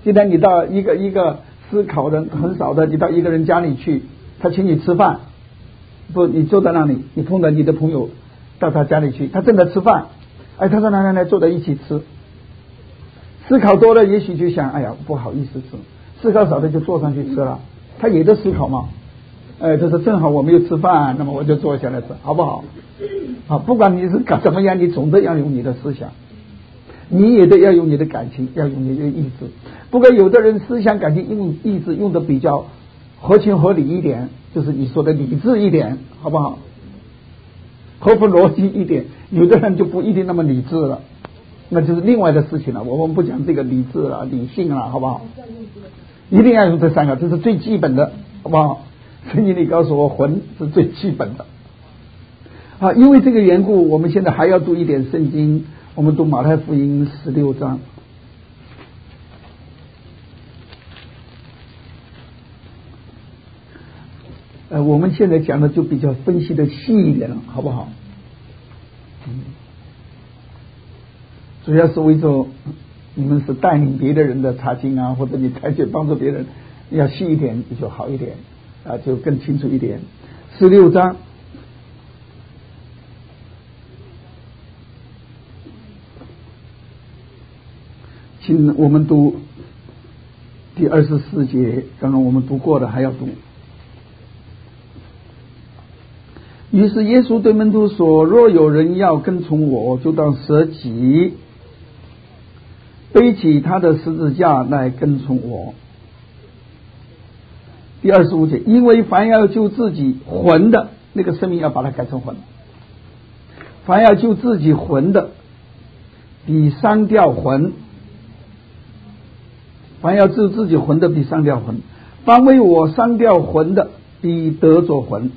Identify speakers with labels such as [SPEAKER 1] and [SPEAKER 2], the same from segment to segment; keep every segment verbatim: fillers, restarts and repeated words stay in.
[SPEAKER 1] 今天你到一个一个思考人很少的，你到一个人家里去，他请你吃饭，不，你坐在那里，你碰到你的朋友到他家里去，他正在吃饭，哎，他说来来来，坐在一起吃。思考多了，也许就想，哎呀，不好意思吃；思考少的就坐上去吃了。他也在思考嘛，哎，就是正好我没有吃饭，那么我就坐下来吃，好不好？啊，不管你是怎么样，你总得要用你的思想，你也得要用你的感情，要用你的意志。不过有的人思想感情用意志用的比较合情合理一点，就是你说的理智一点，好不好？合乎逻辑一点。有的人就不一定那么理智了，那就是另外的事情了。我们不讲这个理智了、理性了，好不好？一定要用这三个，这是最基本的，好不好？圣经里告诉我，魂是最基本的。啊，因为这个缘故，我们现在还要读一点圣经。我们读马太福音十六章。呃，我们现在讲的就比较分析的细一点了，好不好？嗯，主要是为着你们是带领别的人的查经啊，或者你采取帮助别人，要细一点就好一点啊，就更清楚一点。十六章。请我们读第二十四节，刚刚我们读过的还要读。于是耶稣对门徒说：若有人要跟从我，就当舍己，背起他的十字架来跟从我。第二十五节，因为凡要救自己魂的，那个生命要把它改成魂，凡要救自己魂的，比伤掉魂；凡要救自己魂的，比伤掉魂；凡为我伤掉魂的，比得着魂。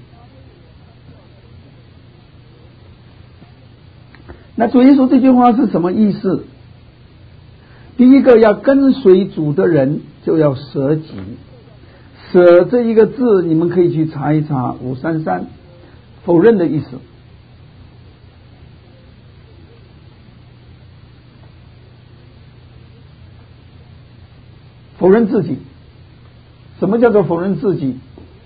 [SPEAKER 1] 那主耶稣这句话是什么意思？第一个，要跟随主的人就要舍己。舍这一个字，你们可以去查一查五三三，否认的意思。否认自己。什么叫做否认自己？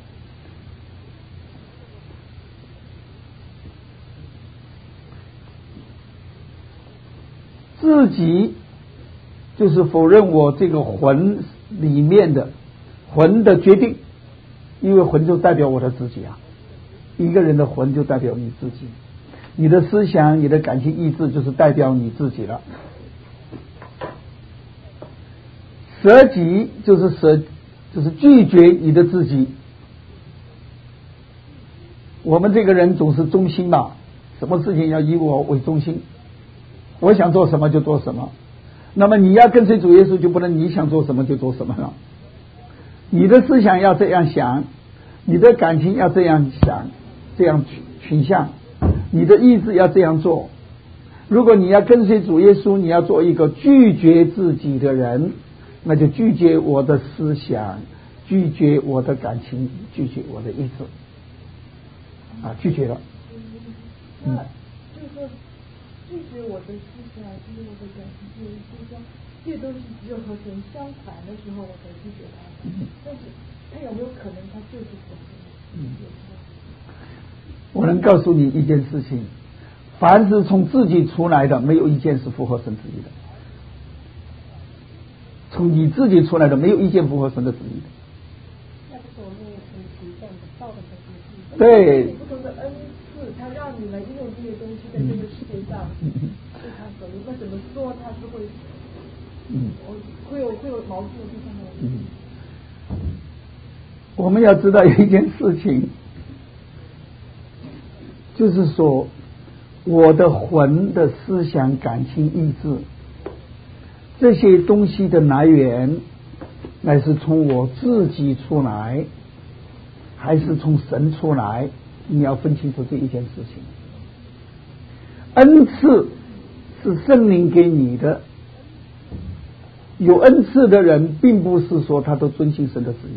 [SPEAKER 1] 自己就是否认我这个魂里面的魂的决定，因为魂就代表我的自己啊，一个人的魂就代表你自己，你的思想、你的感情、意志就是代表你自己了。舍己就是舍，就是拒绝你的自己。我们这个人总是中心吧，什么事情要以我为中心，我想做什么就做什么。那么你要跟随主耶稣，就不能你想做什么就做什么了。你的思想要这样想，你的感情要这样想，这样倾向，你的意志要这样做。如果你要跟随主耶稣，你要做一个拒绝自己的人，那就拒绝我的思想，拒绝我的感情，拒绝我的意志啊，拒绝了。
[SPEAKER 2] 嗯，就是说拒绝我的思想，拒绝我的感情，就是说这些东西只有和神相反的时候我才拒绝他。嗯，但是他有没有可能他就是神？嗯，
[SPEAKER 1] 我能告诉你一件事情，凡是从自己出来的，没有一件是符合神旨意的。从你自己出来的，没有一件符合神的旨意的。
[SPEAKER 2] 那不是我们很期待的道德的旨意。
[SPEAKER 1] 对。
[SPEAKER 2] 不同的恩赐，他让你们用这些东西在这个世界上对他所用，那怎么说他是会，嗯，会有会有矛盾的地方吗？嗯。
[SPEAKER 1] 我们要知道有一件事情，就是说，我的魂的思想、感情、意志。这些东西的来源，乃是从我自己出来，还是从神出来？你要分清楚这一件事情。恩赐是圣灵给你的，有恩赐的人，并不是说他都遵行神的旨意，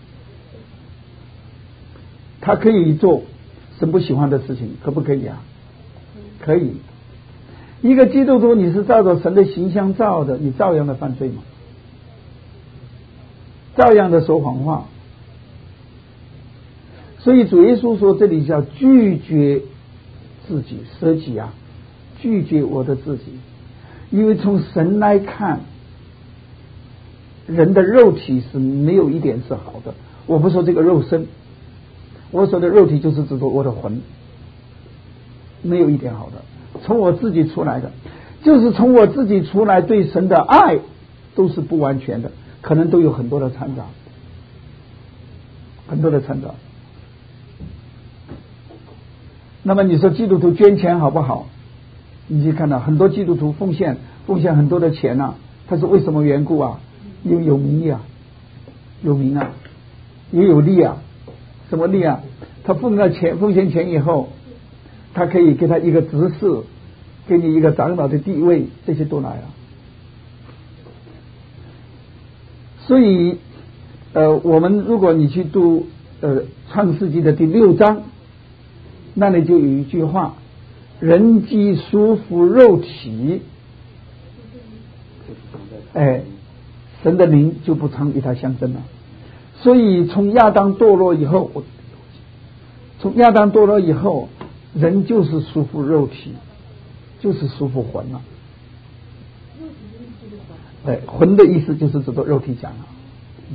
[SPEAKER 1] 他可以做神不喜欢的事情，可不可以啊？可以。一个基督徒，你是照着神的形象造的，你照样的犯罪吗？ 照样的说谎话。所以主耶稣说这里叫拒绝自己，舍己啊，拒绝我的自己。因为从神来看，人的肉体是没有一点是好的。我不说这个肉身，我说的肉体就是指着我的魂，没有一点好的。从我自己出来的，就是从我自己出来，对神的爱都是不完全的，可能都有很多的掺杂，很多的掺杂。那么你说基督徒捐钱好不好？你去看到很多基督徒奉献奉献很多的钱啊，他是为什么缘故啊？因为有名啊，有名啊，也有利啊。什么利啊？他奉了钱奉献钱以后，他可以给他一个执事，给你一个长老的地位，这些都来了。所以呃，我们如果你去读呃创世纪的第六章，那里就有一句话，人既属乎肉体，哎，神的灵就不常与他相争了。所以从亚当堕落以后，从亚当堕落以后，人就是属乎肉体，就是属乎魂了。哎，魂的意思就是指着肉体讲了。嗯，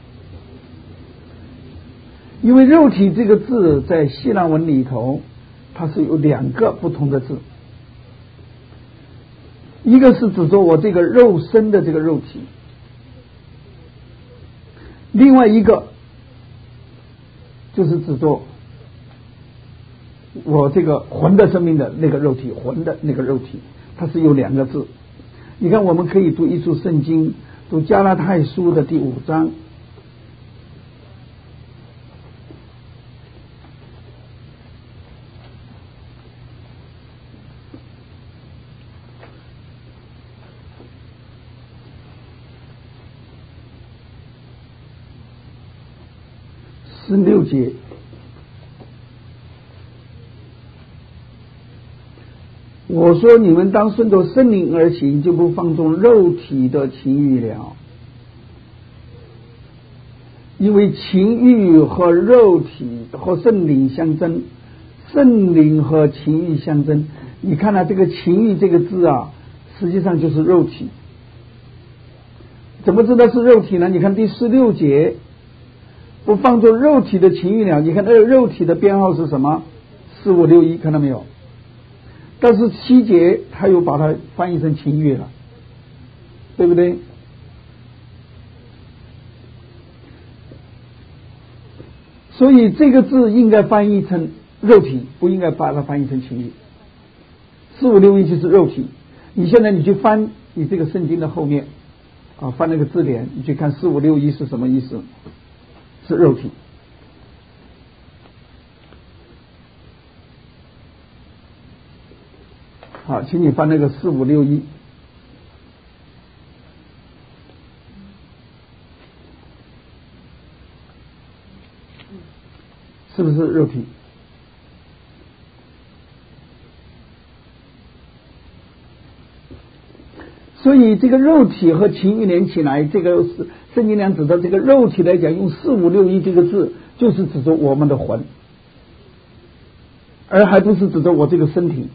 [SPEAKER 1] 因为肉体这个字在希腊文里头，它是有两个不同的字，一个是指着我这个肉身的这个肉体，另外一个就是指着我这个魂的生命的那个肉体，魂的那个肉体，它是有两个字。你看，我们可以读一处圣经，读加拉太书的第五章。十六节，我说你们当顺着圣灵而行，就不放纵肉体的情欲了。因为情欲和肉体和圣灵相争，圣灵和情欲相争。你看啊，这个情欲这个字啊，实际上就是肉体。怎么知道是肉体呢？你看第十六节，不放纵肉体的情欲了。你看那个肉体的编号是什么？四五六一，看到没有？但是七节他又把它翻译成情欲了，对不对？所以这个字应该翻译成肉体，不应该把它翻译成情欲。四五六一就是肉体。你现在你去翻你这个圣经的后面啊，翻那个字典，你去看四五六一是什么意思？是肉体。好，请你翻那个四五六一。是不是肉体？所以这个肉体和情欲连起来，这个是圣经上指的这个肉体来讲，用四五六一这个字，就是指着我们的魂，而还不是指着我这个身体。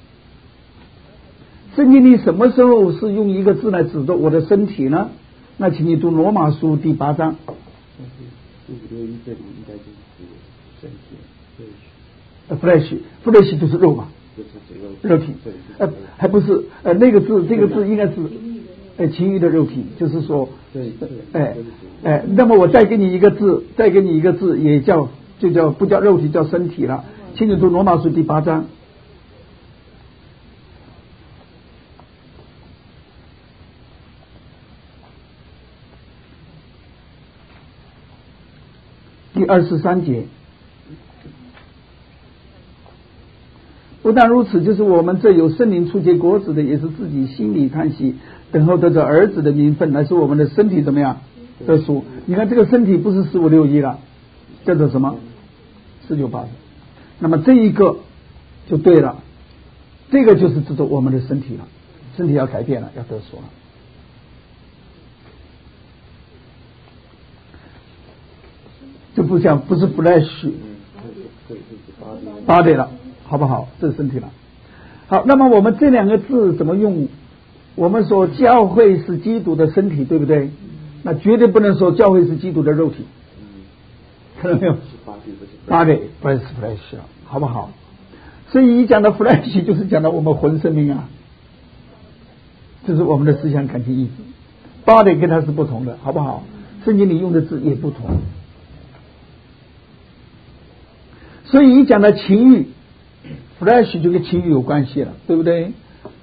[SPEAKER 1] 圣经里什么时候是用一个字来指着我的身体呢？那请你读罗马书第八章。
[SPEAKER 3] 四五六一这里应该就是身体
[SPEAKER 1] flesh flesh 就是肉嘛，肉体，呃，还不是呃那个字，这个字应该是呃情欲的肉体，就是说，哎哎，那么我再给你一个字，再给你一个字，也叫就叫不叫肉体，叫身体了。请你读罗马书第八章。第二十三节，不但如此，就是我们这有圣灵出结果子的，也是自己心里叹息，等候得着儿子的名分，乃是我们的身体怎么样得赎。你看这个身体不是四五六一了，叫做什么四九八十。那么这一个就对了，这个就是指着我们的身体了，身体要改变了，要得赎了。 就不像不是 flesh body 了，好不好？这是身体了。好，那么我们这两个字怎么用？我们说教会是基督的身体，对不对？那绝对不能说教会是基督的肉体，看到没有 ？body 不是 flesh， 好不好？所以一讲到 flesh 就是讲到我们魂生命啊，这是我们的思想感情意志。body 跟它是不同的，好不好？圣经里用的字也不同。所以一讲到情欲 flesh 就跟情欲有关系了，对不对？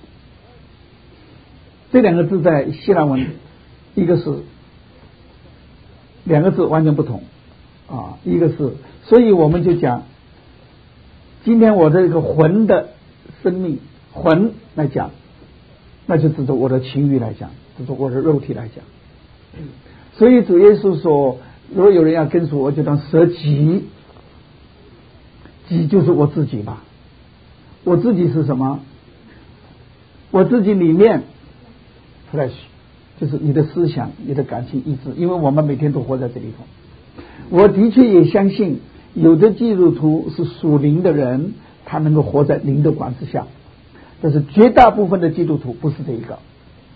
[SPEAKER 1] 这两个字在希腊文一个是两个字完全不同啊，一个是，所以我们就讲今天我这个魂的生命魂来讲，那就指着我的情欲来讲，指着我的肉体来讲。所以主耶稣说，如果有人要跟随我，就当舍己，己就是我自己吧。我自己是什么？我自己里面 flesh 就是你的思想、你的感情、意志，因为我们每天都活在这里头。我的确也相信，有的基督徒是属灵的人，他能够活在灵的管制下，但是绝大部分的基督徒不是这一个，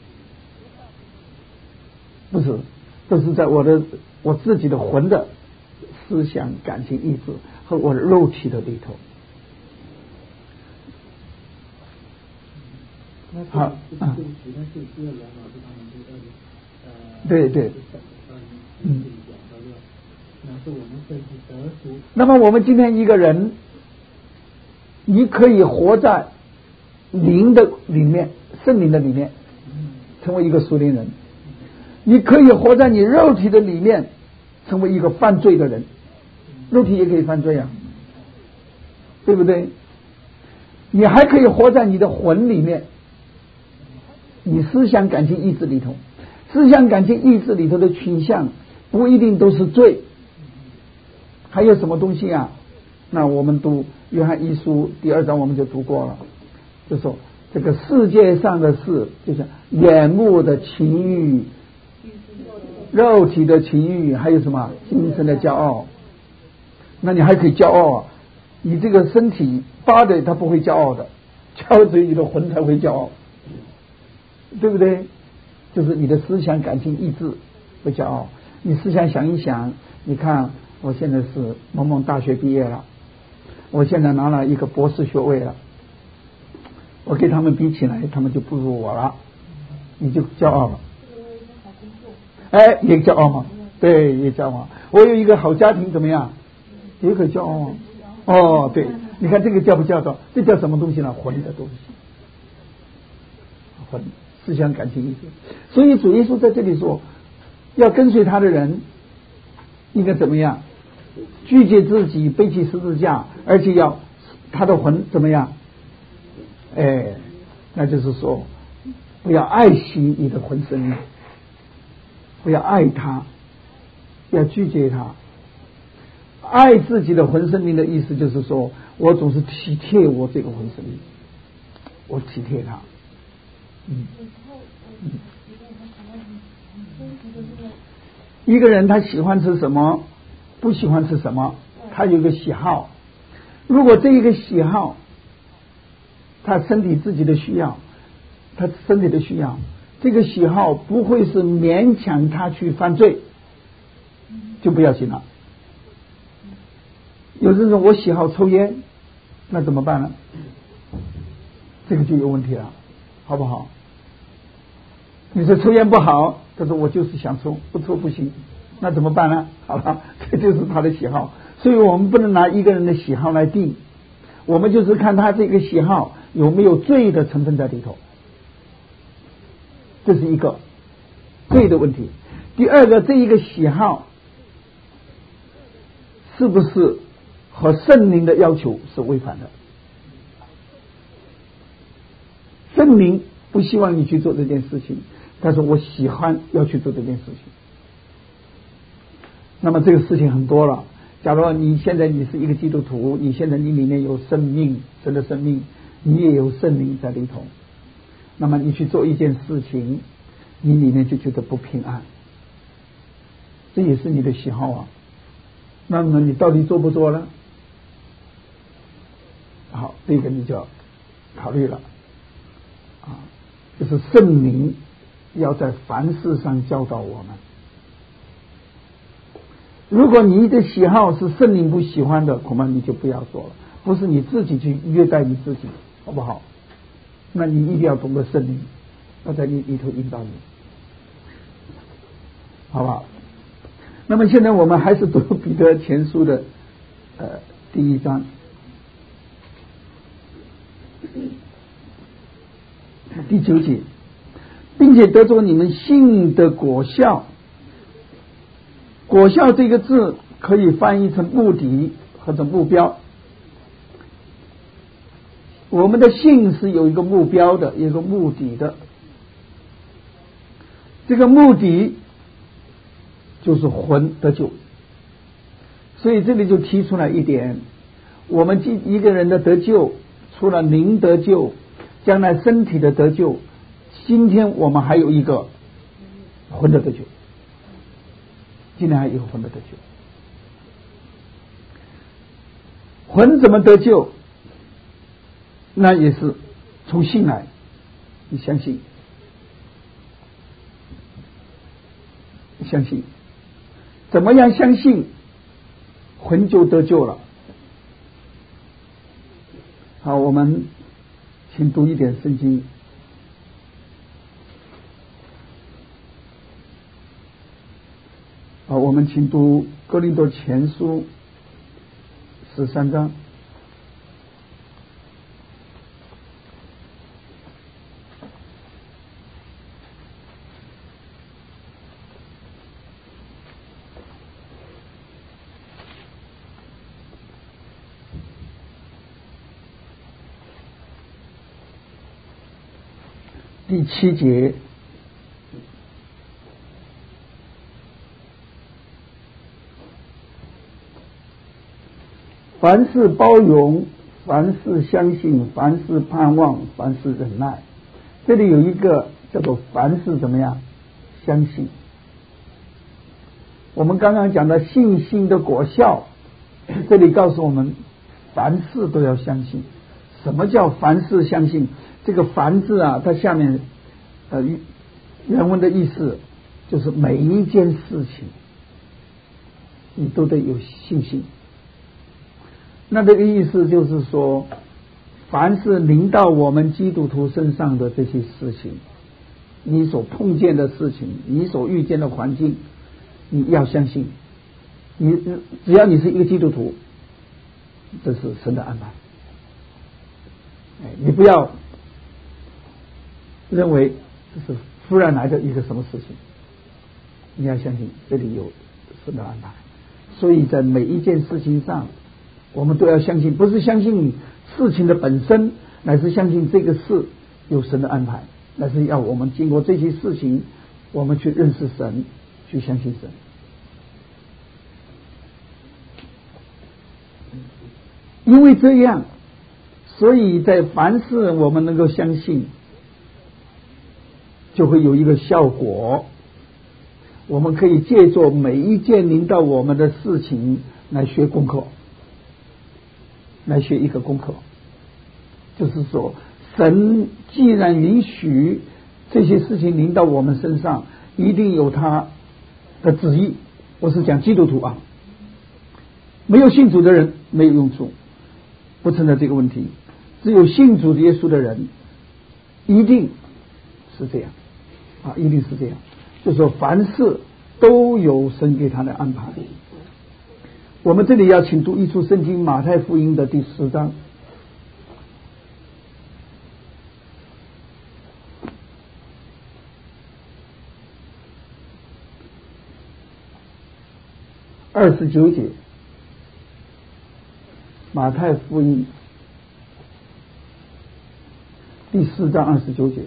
[SPEAKER 1] 不是，都是在我的我自己的魂的思想、感情、意志和我的肉体的里头。好啊，对对，嗯。那么我们今天一个人，你可以活在灵的里面，圣灵的里面，成为一个属灵人；你可以活在你肉体的里面，成为一个犯罪的人。肉体也可以犯罪啊，对不对？你还可以活在你的魂里面。你思想感情意志里头，思想感情意志里头的倾向不一定都是罪，还有什么东西啊？那我们读约翰一书第二章我们就读过了，就说这个世界上的事，就是眼目的情欲、肉体的情欲，还有什么精神的骄傲。那你还可以骄傲啊，你这个身体body它不会骄傲的，骄傲只有你的魂才会骄傲，对不对？就是你的思想感情意志会骄傲。你思想想一想，你看我现在是某某大学毕业了，我现在拿了一个博士学位了，我跟他们比起来他们就不如我了，你就骄傲了。哎，也骄傲吗？对，也骄傲。我有一个好家庭怎么样？也可以骄傲吗？哦，对，你看这个叫不叫做？这叫什么东西呢？魂的东西，魂。思想感情意志。所以主耶稣在这里说，要跟随他的人应该怎么样？拒绝自己，背起十字架，而且要他的魂怎么样？哎，那就是说不要爱惜你的魂生命，不要爱他，要拒绝他。爱自己的魂生命的意思就是说，我总是体贴我这个魂生命，我体贴他。嗯，一个人他喜欢吃什么，不喜欢吃什么，他有个喜好。如果这一个喜好，他身体自己的需要，他身体的需要，这个喜好不会是勉强他去犯罪，就不要紧了。有人说我喜好抽烟，那怎么办呢？这个就有问题了。好不好？你说抽烟不好，他说我就是想抽，不抽不行，那怎么办呢？好了，这就是他的喜好。所以我们不能拿一个人的喜好来定，我们就是看他这个喜好有没有罪的成分在里头，这是一个罪的问题。第二个，这一个喜好是不是和圣灵的要求是违反的？圣灵不希望你去做这件事情，但是我喜欢要去做这件事情。那么这个事情很多了。假如你现在你是一个基督徒，你现在你里面有生命，神的生命，你也有圣灵在里头，那么你去做一件事情，你里面就觉得不平安，这也是你的喜好啊。 那么你到底做不做呢？好，这个你就要考虑了啊，就是圣灵要在凡事上教导我们。如果你的喜好是圣灵不喜欢的，恐怕你就不要做了，不是你自己去虐待你自己，好不好？那你一定要懂得圣灵要在你里头引导你，好不好？那么现在我们还是读彼得前书的呃第一章第九节，并且得着你们信的果效。果效这个字可以翻译成目的或者目标。我们的信是有一个目标的，有一个目的的。这个目的就是魂得救。所以这里就提出来一点，我们一个人的得救，除了灵得救，将来身体的得救，今天我们还有一个魂的得救，今天还有一个魂的得救。魂怎么得救？那也是从信来，你相信，你相信，怎么样相信，魂就得救了。好，我们请读一点圣经。好，我们请读哥林多前书十三章。第七节，凡事包容，凡事相信，凡事盼望，凡事忍耐。这里有一个叫做凡事怎么样？相信。我们刚刚讲的信心的果效，这里告诉我们凡事都要相信。什么叫凡事相信？这个凡字啊，它下面呃原文的意思就是每一件事情你都得有信心。那这个意思就是说，凡是临到我们基督徒身上的这些事情，你所碰见的事情，你所遇见的环境，你要相信，你只要你是一个基督徒，这是神的安排。你不要认为这是忽然来的一个什么事情，你要相信这里有神的安排。所以在每一件事情上，我们都要相信，不是相信事情的本身，乃是相信这个事有神的安排，乃是要我们经过这些事情，我们去认识神，去相信神。因为这样，所以在凡事我们能够相信，就会有一个效果。我们可以借助每一件临到我们的事情来学功课，来学一个功课，就是说神既然允许这些事情临到我们身上，一定有他的旨意。我是讲基督徒啊，没有信主的人没有用处，不存在这个问题。只有信主耶稣的人一定是这样啊，一定是这样，就是说凡事都有神给他的安排。我们这里要请读一处圣经，马太福音的第十章。二十九节，马太福音第四章二十九节，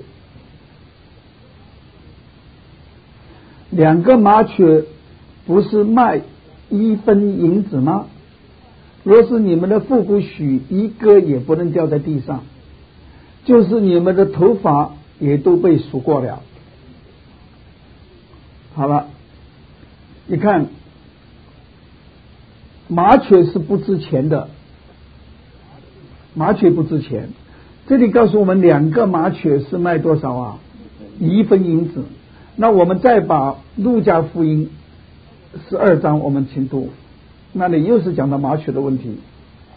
[SPEAKER 1] 两个麻雀不是卖一分银子吗？若是你们的腹股许一个也不能掉在地上，就是你们的头发也都被数过了。好了，你看麻雀是不值钱的，麻雀不值钱。这里告诉我们，两个麻雀是卖多少啊？一分银子。那我们再把路加福音十二章我们请读，那里又是讲到麻雀的问题。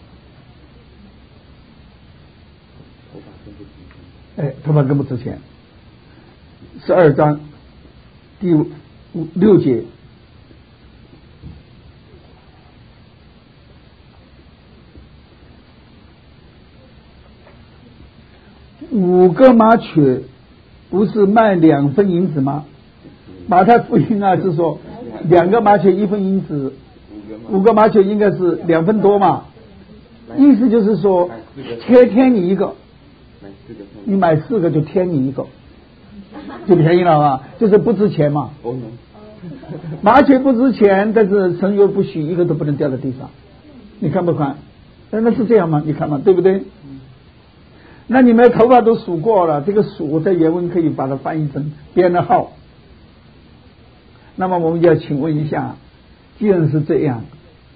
[SPEAKER 1] 哎，头发更不值钱。十二章第五六节，五个麻雀不是卖两分银子吗？马太福音啊是说两个麻雀一分银子，五个麻雀应该是两分多嘛，意思就是说贴添你一个，你买四个就添你一个，就便宜了吧，就是不值钱嘛。麻雀不值钱，但是神又不许一个都不能掉在地上，你看不看？那是这样吗？你看嘛，对不对？那你们头发都数过了，这个数在原文可以把它翻译成编的号。那么我们就要请问一下，既然是这样，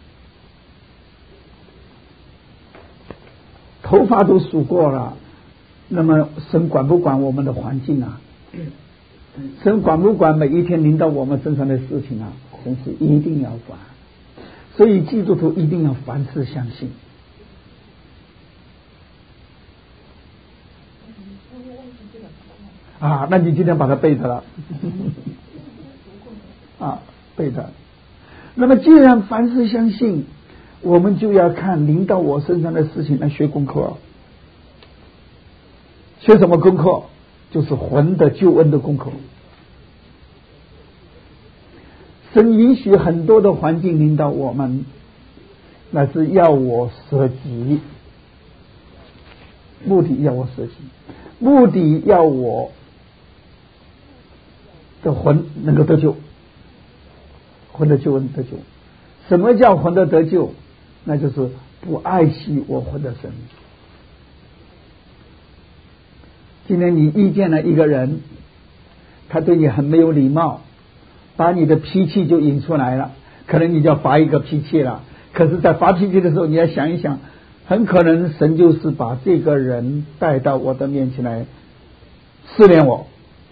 [SPEAKER 1] 头发都数过了，那么神管不管我们的环境啊？神管不管每一天临到我们身上的事情啊？神是一定要管。所以基督徒一定要凡事相信。啊，那你今天把它背着了啊，背着。那么既然凡事相信，我们就要看临到我身上的事情来学功课。学什么功课？就是魂的救恩的功课。神允许很多的环境临到我们，那是要我舍己，目的要我舍己，目的要我的魂能够得救，魂的救恩得救。什么叫魂的得救？那就是不爱惜我魂的神。今天你遇见了一个人，他对你很没有礼貌，把你的脾气就引出来了，可能你就要发一个脾气了。可是在发脾气的时候，你要想一想，很可能神就是把这个人带到我的面前来试炼我。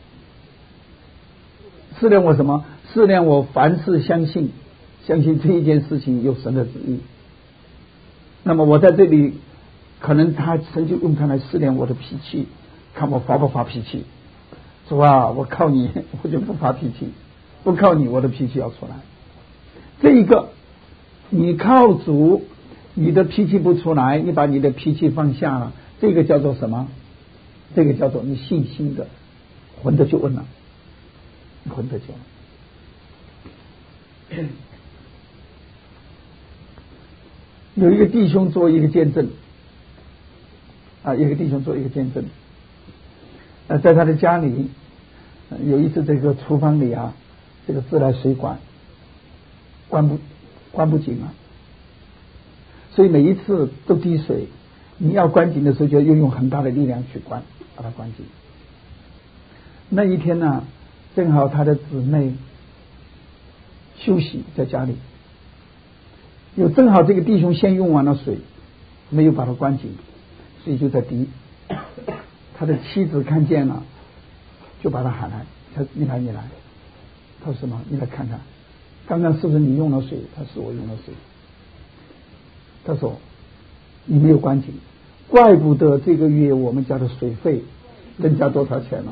[SPEAKER 1] 试炼我什么？试炼我凡事相信，相信这一件事情有神的旨意。那么我在这里，可能他神就用他来试炼我的脾气，看我发不发脾气。主啊，我靠你，我就不发脾气；不靠你，我的脾气要出来。这一个，你靠主，你的脾气不出来，你把你的脾气放下了，这个叫做什么？这个叫做你信心的魂的救恩了。魂得救。有一个弟兄做一个见证啊，一个弟兄做一个见证。呃，在他的家里，有一次这个厨房里啊，这个自来水管关不关不紧啊，所以每一次都滴水。你要关紧的时候，就要用很大的力量去关，把它关紧。那一天呢，正好他的姊妹休息在家里，有正好这个弟兄先用完了水，没有把它关紧，所以就在滴。他的妻子看见了，就把他喊来，他你来你来，他说什么？你来看看，刚刚是不是你用了水？他说我用了水。他说你没有关紧，怪不得这个月我们家的水费增加多少钱了。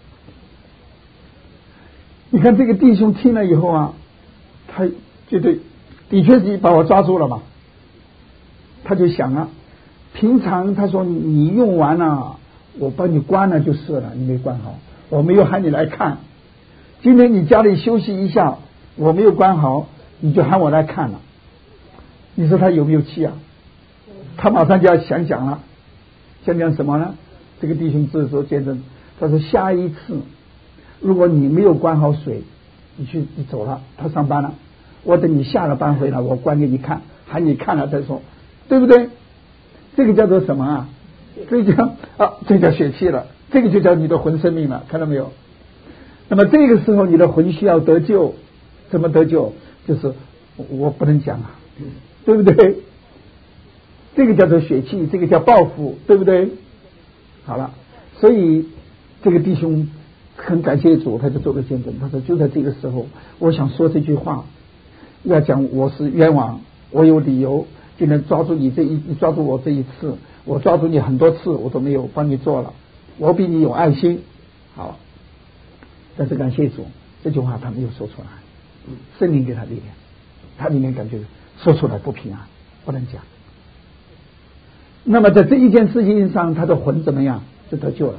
[SPEAKER 1] 你看这个弟兄听了以后啊，他觉得的确是把我抓住了嘛。他就想啊，平常他说你用完了，我帮你关了就是了，你没关好，我没有喊你来看。今天你家里休息一下，我没有关好，你就喊我来看了。你说他有没有气啊？他马上就要想讲了，想讲什么呢？这个弟兄这时候见证，他说下一次如果你没有关好水，你去你走了，他上班了，我等你下了班回来，我关给你看，喊你看了再说，对不对？这个叫做什么啊？这叫啊，这叫血气了，这个就叫你的魂生命了，看到没有？那么这个时候你的魂需要得救，怎么得救？就是我不能讲啊， 对不对？这个叫做血气，这个叫报复，对不对？好了，所以这个弟兄很感谢主，他就做了见证。他说就在这个时候，我想说这句话，要讲我是冤枉，我有理由就能抓住你这一抓住我这一次，我抓住你很多次我都没有帮你做了，我比你有爱心。好，但是感谢主，这句话他没有说出来，圣灵给他力量，他里面感觉说出来不平安，不能讲。那么在这一件事情上，他的魂怎么样？就得救了。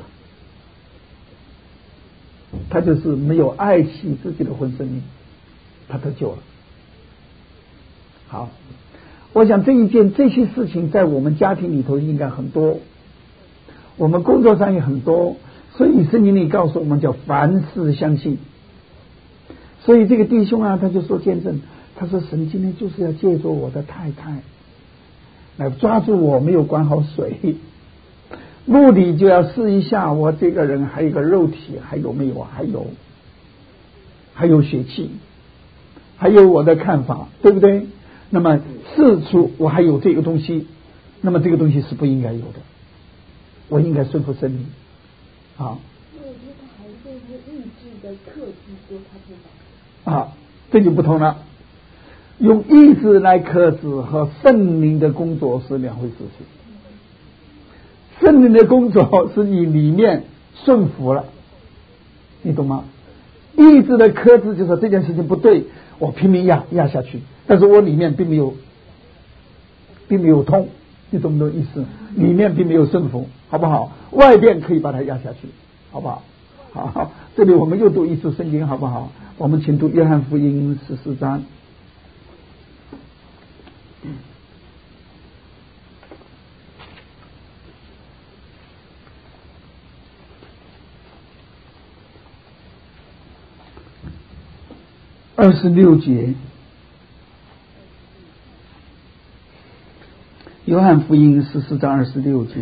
[SPEAKER 1] 他就是没有爱惜自己的魂生命，他得救了。好，我想这一件这些事情在我们家庭里头应该很多，我们工作上也很多，所以圣经里告诉我们叫凡事相信。所以这个弟兄啊，他就说见证，他说神今天就是要借助我的太太来抓住我没有管好水，目的就要试一下我这个人还有个肉体还有没有，还有还有血气，还有我的看法，对不对？那么试出我还有这个东西，那么这个东西是不应该有的，我应该顺服神灵。好，
[SPEAKER 2] 我觉得他还是意志的克制说他不法
[SPEAKER 1] 啊，这就不同了。用意志来克制和圣灵的工作是两回事情。圣灵的工作是你里面顺服了，你懂吗？意志的克制就是说这件事情不对，我拼命压压下去，但是我里面并没有并没有通，你懂不懂意思？里面并没有顺服，好不好？外边可以把它压下去，好不好？好，这里我们又读一次圣经，好不好？我们请读约翰福音十四章。二十六节，约翰福音十四章二十六节。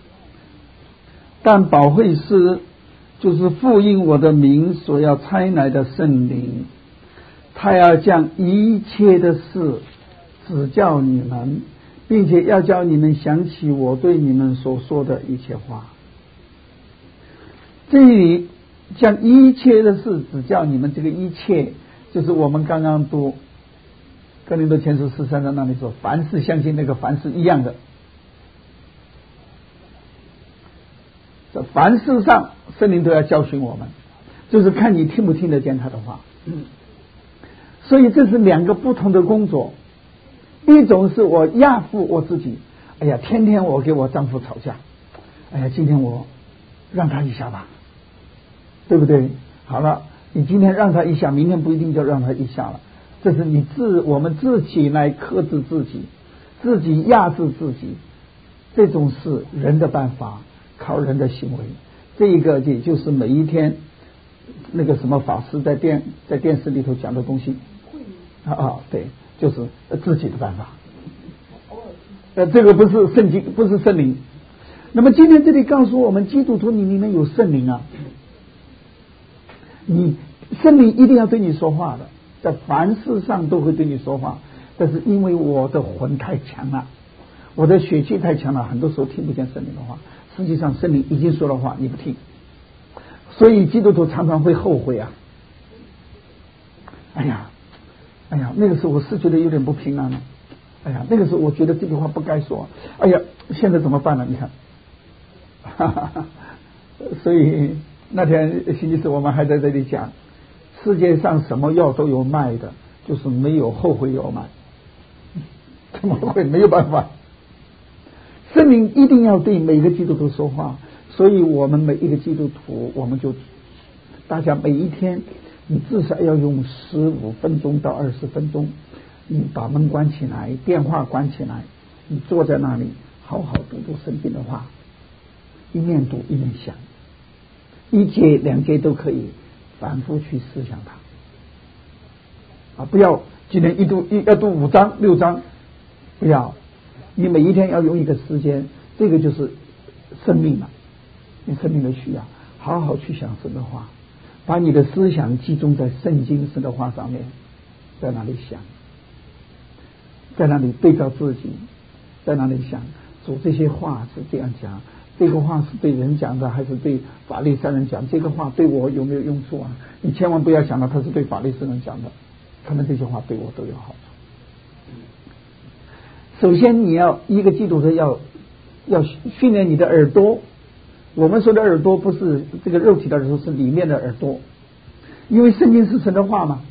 [SPEAKER 1] 但保惠师就是复印我的名所要差来的圣灵，他要将一切的事指教你们，并且要叫你们想起我对你们所说的一切话。这里将一切的事指教你们，这个一切就是我们刚刚读哥林多前书十三章那里说凡事相信，那个凡事一样的，这凡事上圣灵都要教训我们，就是看你听不听得见他的话。所以这是两个不同的工作，一种是我压服我自己，哎呀天天我给我丈夫吵架，哎呀今天我让他一下吧，对不对？好了，你今天让他一下，明天不一定就让他一下了，这是你自我们自己来克制自己，自己压制自己，这种是人的办法，靠人的行为。这一个也就是每一天那个什么法师在电在电视里头讲的东西啊啊，对，就是自己的办法。呃，这个不是圣经，不是圣灵。那么今天这里告诉我们，基督徒你里面有圣灵啊，你圣灵一定要对你说话的，在凡事上都会对你说话。但是因为我的魂太强了，我的血气太强了，很多时候听不见圣灵的话。实际上圣灵已经说了话，你不听，所以基督徒常常会后悔啊。哎呀，哎呀，那个时候我是觉得有点不平安了。哎呀，那个时候我觉得这句话不该说。哎呀，现在怎么办呢？你看，哈哈哈。所以那天星期四我们还在这里讲，世界上什么药都有卖的，就是没有后悔药卖。怎么会？没有办法。圣灵一定要对每个基督徒说话，所以我们每一个基督徒，我们就大家每一天，你至少要用十五分钟到二十分钟，你把门关起来，电话关起来，你坐在那里，好好读读圣经的话，一面读一面想，一节两节都可以，反复去思想它啊！不要今天一读一要读五章六章，不要。你每一天要用一个时间，这个就是生命了，你生命的需要，好好去想神的话，把你的思想集中在圣经神的话上面，在那里想。 在那里对照自己，在那里想，主这些话是这样讲，这个话是对人讲的还是对法利赛人讲？这个话对我有没有用处啊？你千万不要想到他是对法利赛人讲的，可能这些话对我都有好处。首先你要一个基督徒要要训练你的耳朵，我们说的耳朵不是这个肉体的耳朵，是里面的耳朵，因为圣经是神的话嘛。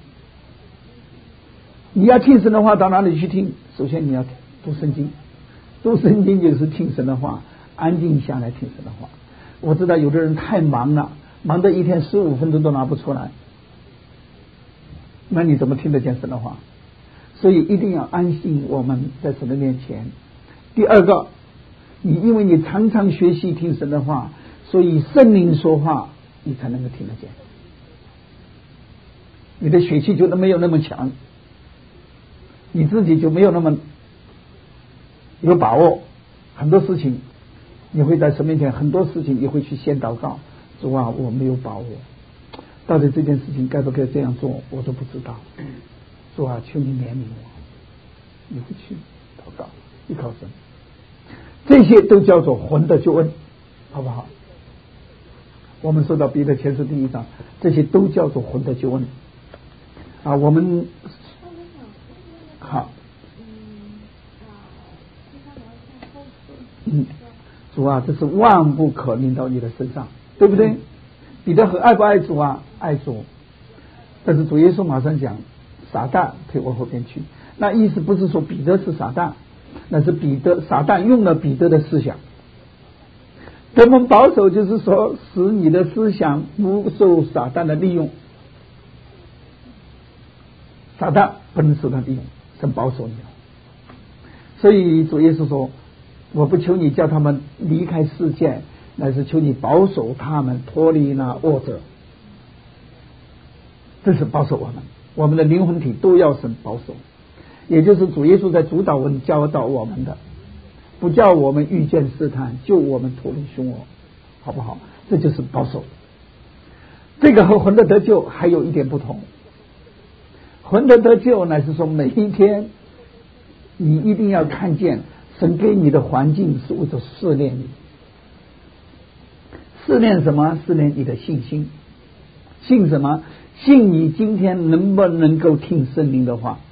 [SPEAKER 1] 你要听神的话，到哪里去听？首先你要读圣经，读圣经就是听神的话，安静下来听神的话。我知道有的人太忙了，忙得一天十五分钟都拿不出来，那你怎么听得见神的话？所以一定要安心我们在神的面前。第二个，你因为你常常学习听神的话，所以圣灵说话你才能够听得见，你的血气就没有那么强，你自己就没有那么有把握。很多事情你会在神面前，很多事情你会去先祷告，主啊，我没有把握，到底这件事情该不该这样做我都不知道，主啊，求你怜悯我。你会去祷告，依靠神，这些都叫做魂的救恩，好不好？我们说到彼得前书第一章，这些都叫做魂的救恩啊。我们好，嗯，主啊，这是万不可临到你的身上，对不对？彼得很爱不爱主啊？爱主，但是主耶稣马上讲，撒旦退我后边去。那意思不是说彼得是撒旦，那是彼得撒旦用了彼得的思想。我们保守就是说，使你的思想不受撒旦的利用，撒旦不能受他利用，神保守你。所以主耶稣说，我不求你叫他们离开世界，乃是求你保守他们脱离那恶者。这是保守我们，我们的灵魂体都要神保守，也就是主耶稣在主导文教导我们的，不叫我们遇见试探，救我们脱离凶恶，好不好？这就是保守。这个和魂的得救还有一点不同，魂的得救乃是说每一天你一定要看见神给你的环境是为了试炼你，试炼什么？试炼你的信心。信什么？信你今天能不能够听圣灵的话，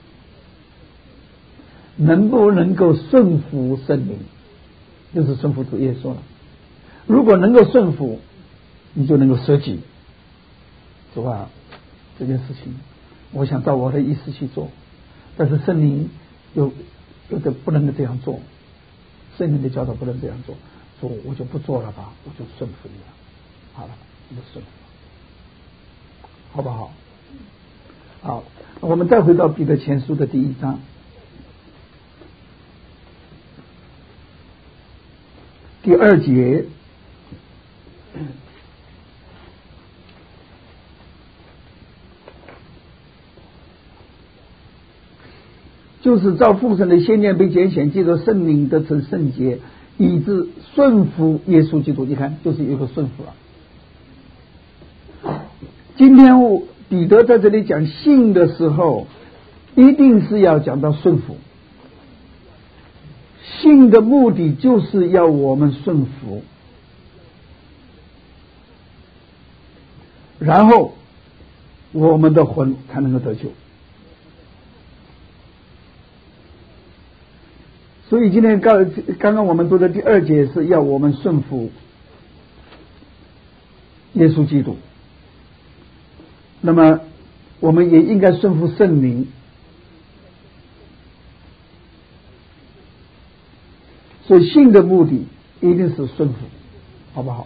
[SPEAKER 1] 能不能够顺服圣灵，就是顺服主耶稣了。如果能够顺服，你就能够舍己。主啊，这件事情我想照我的意思去做，但是圣灵有有的不能够这样做，圣灵的教导不能这样做，说我就不做了吧，我就顺服你了。好了，我就顺服，好不好？好，我们再回到彼得前书的第一章。第二节，就是照父神的先见被拣选，借着圣灵得成圣洁，以致顺服耶稣基督。你看，就是有一个顺服了。今天彼得在这里讲信的时候，一定是要讲到顺服。信的目的就是要我们顺服，然后我们的魂才能够得救。所以今天刚刚刚我们读的第二节是要我们顺服耶稣基督，那么我们也应该顺服圣灵。所以信的目的一定是顺服，好不好？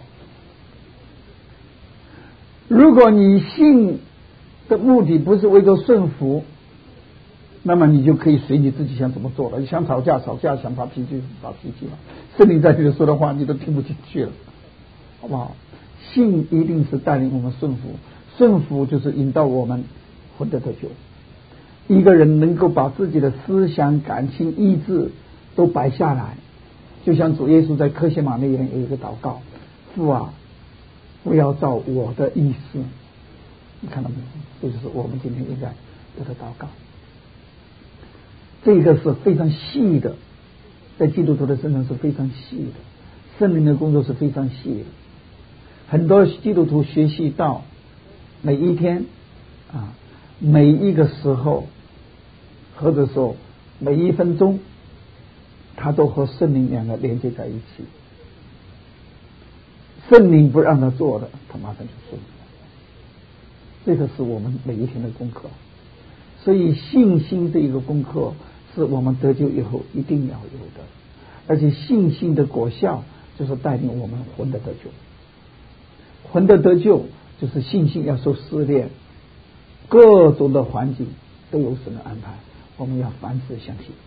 [SPEAKER 1] 如果你信的目的不是为了顺服，那么你就可以随你自己想怎么做了。你想吵架吵架，想发脾气发脾气了，圣灵在这里说的话你都听不进去了，好不好？信一定是带领我们顺服，顺服就是引导我们魂得得救。一个人能够把自己的思想感情意志都摆下来，就像主耶稣在客西马尼园有一个祷告，父啊，不要照我的意思，你看到没有？这就是我们今天应该有的祷告。 这个是非常细的，在基督徒的身上是非常细的，圣灵的工作是非常细的。很多基督徒学习到每一天啊，每一个时候，或者说每一分钟，他都和圣灵两个连接在一起。圣灵不让他做的，他马上就做。这个是我们每一天的功课。所以信心这一个功课是我们得救以后一定要有的，而且信心的果效就是带领我们魂的得救。魂的得救就是信心要受试炼，各种的环境都有神的安排，我们要凡事相信，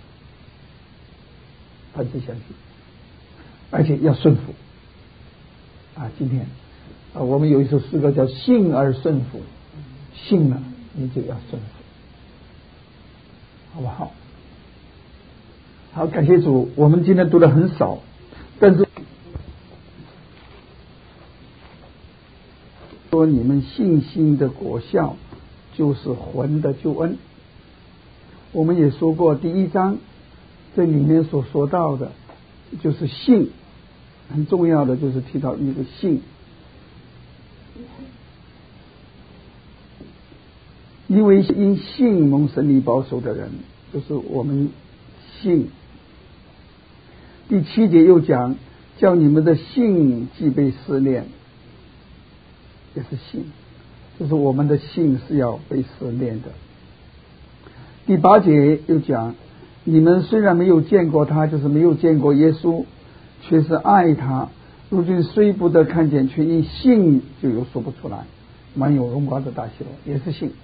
[SPEAKER 1] 凡事相信，而且要顺服啊！今天啊，我们有一首诗歌叫信而顺服，信了你就要顺服，好不好？好，感谢主，我们今天读的很少，但是说你们信心的果效就是魂的救恩。我们也说过第一章这里面所说到的就是信，很重要的就是提到一个信，因为因信蒙神力保守的人，就是我们信。第七节又讲，叫你们的信既被试炼，也是信，就是我们的信是要被试炼的。第八节又讲，你们虽然没有见过他，就是没有见过耶稣，却是爱他，如今虽不得看见，却因信就有说不出来，满有荣光的大喜乐，也是信。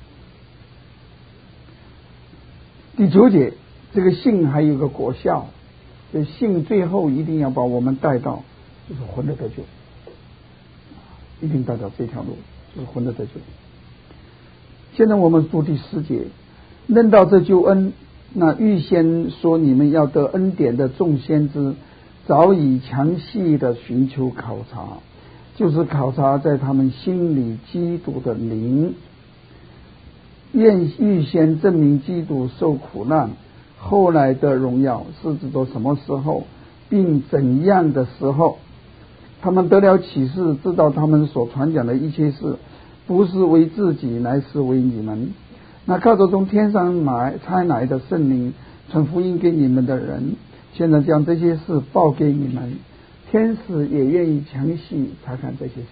[SPEAKER 1] 第九节，这个信还有一个果效，这信最后一定要把我们带到就是魂的得救，一定带到这条路，就是魂的得救。现在我们读第十节，论到这救恩，那预先说你们要得恩典的众先知早已详细的寻求考察，就是考察在他们心里基督的灵，愿预先证明基督受苦难后来的荣耀是指到什么时候，并怎样的时候。他们得了启示，知道他们所传讲的一切事不是为自己，乃是为你们。那靠着从天上来差来的圣灵传福音给你们的人，现在将这些事报给你们，天使也愿意详细查看这些事。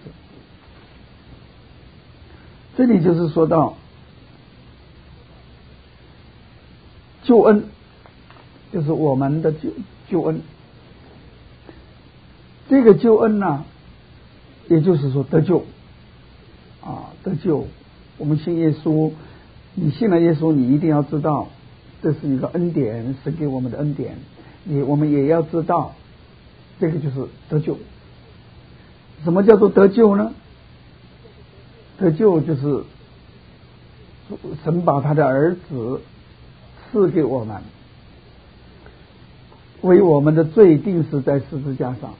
[SPEAKER 1] 这里就是说到救恩，就是我们的救救恩。这个救恩呢，也就是说得救啊，得救。我们信耶稣，你信了耶稣，你一定要知道这是一个恩典，是给我们的恩典。你我们也要知道，这个就是得救。什么叫做得救呢？得救就是神把他的儿子赐给我们，为我们的罪定死在十字架上。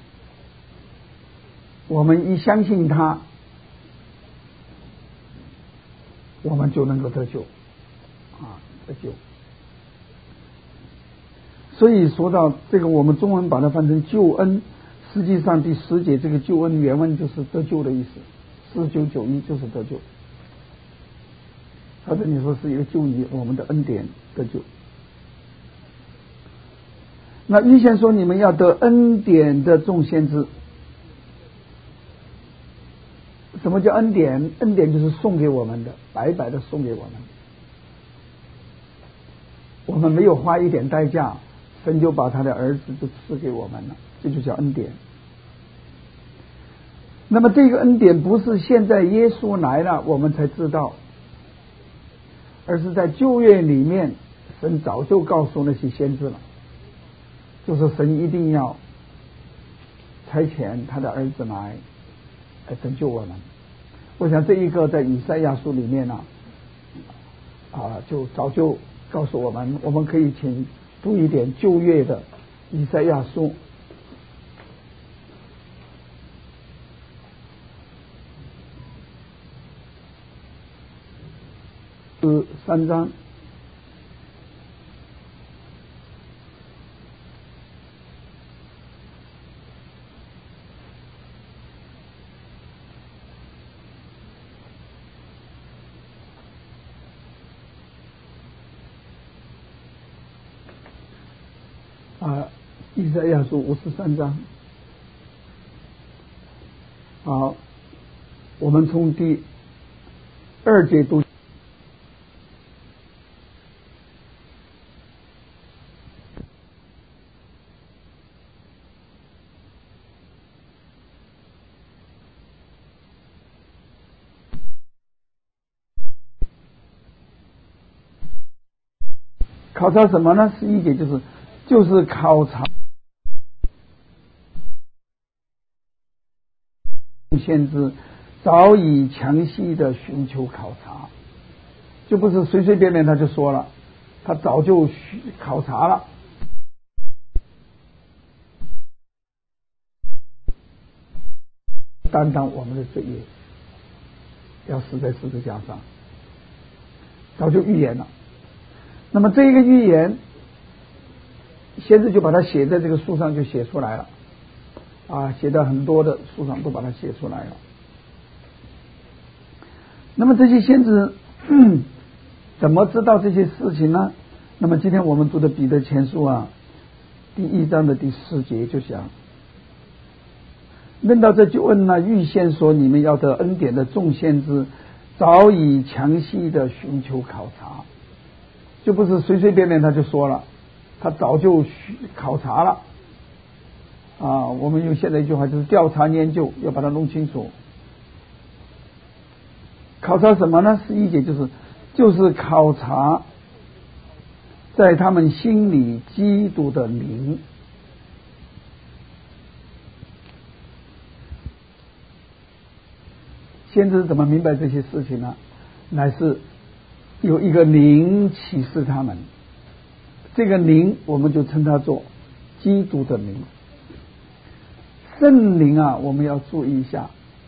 [SPEAKER 1] 我们一相信他，我们就能够得救啊，得救。所以说到这个，我们中文把它翻成救恩，实际上第十节这个救恩原文就是得救的意思，四九九一就是得救。或者你说是一个救你我们的恩典得救。那预先说你们要得恩典的众先知。什么叫恩典？恩典就是送给我们的，白白的送给我们，我们没有花一点代价，神就把他的儿子就赐给我们了，这就叫恩典。那么这个恩典不是现在耶稣来了我们才知道，而是在旧约里面神早就告诉那些先知了，就是神一定要差遣他的儿子来来拯救我们。我想这一个在以赛亚书里面呢、啊，啊，就早就告诉我们，我们可以请读一点旧约的以赛亚书。是三章啊，以赛亚书五十三章。好，我们从第二节读。考察什么呢？十一节就是就是考察先知早已详细的寻求考察，就不是随随便便他就说了，他早就考察了。担当我们的罪业，要死在十字架上，早就预言了。那么这一个预言，先知就把它写在这个书上，就写出来了，啊，写在很多的书上都把它写出来了。那么这些先知、嗯、怎么知道这些事情呢？那么今天我们读的彼得前书啊，第一章的第四节就讲，论到这就问呢，预先说你们要得恩典的众先知，早已详细的寻求考察。就不是随随便便他就说了，他早就考察了啊！我们用现在一句话就是调查研究，要把它弄清楚。考察什么呢？十一节就是就是考察在他们心里基督的灵。先知怎么明白这些事情呢？乃是有一个灵启示他们，这个灵我们就称它做基督的灵。圣灵啊，我们要注意一下，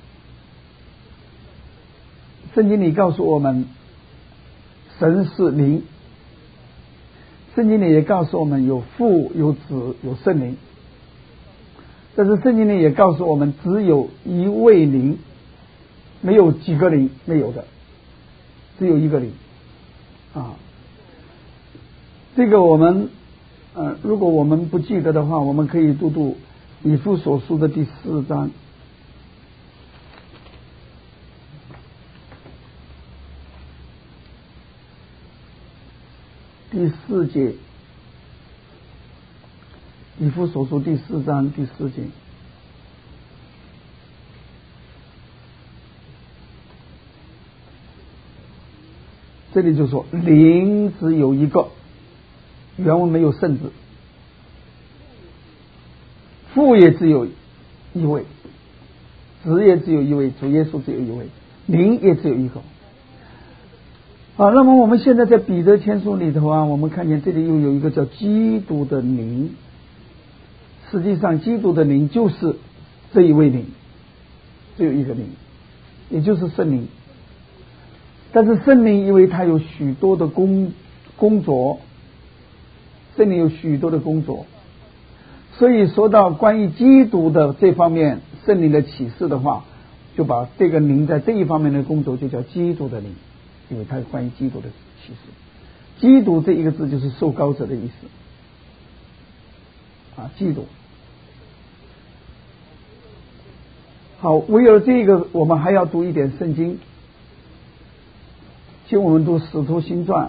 [SPEAKER 1] 圣经里告诉我们神是灵，圣经里也告诉我们有父有子有圣灵，但是圣经里也告诉我们只有一位灵，没有几个灵，没有的，只有一个灵啊。这个我们呃，如果我们不记得的话，我们可以读读以弗所书的第四章第四节，以弗所书第四章第四节。这里就说灵只有一个，原文没有圣字，父也只有一位，子也只有一位，主耶稣只有一位，灵也只有一个。好，那么我们现在在彼得前书里头啊，我们看见这里又有一个叫基督的灵，实际上基督的灵就是这一位灵，只有一个灵，也就是圣灵。但是圣灵因为它有许多的工工作，圣灵有许多的工作，所以说到关于基督的这方面圣灵的启示的话，就把这个灵在这一方面的工作就叫基督的灵，因为它是关于基督的启示。基督这一个字就是受膏者的意思啊，基督。好，唯有这个我们还要读一点圣经，请我们读使徒行传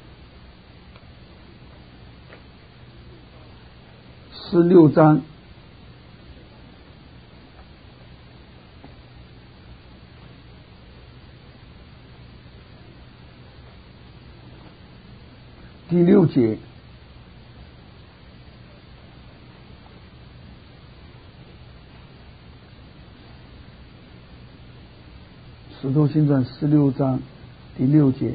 [SPEAKER 1] 十六章第六节。使徒行传十六章第六节。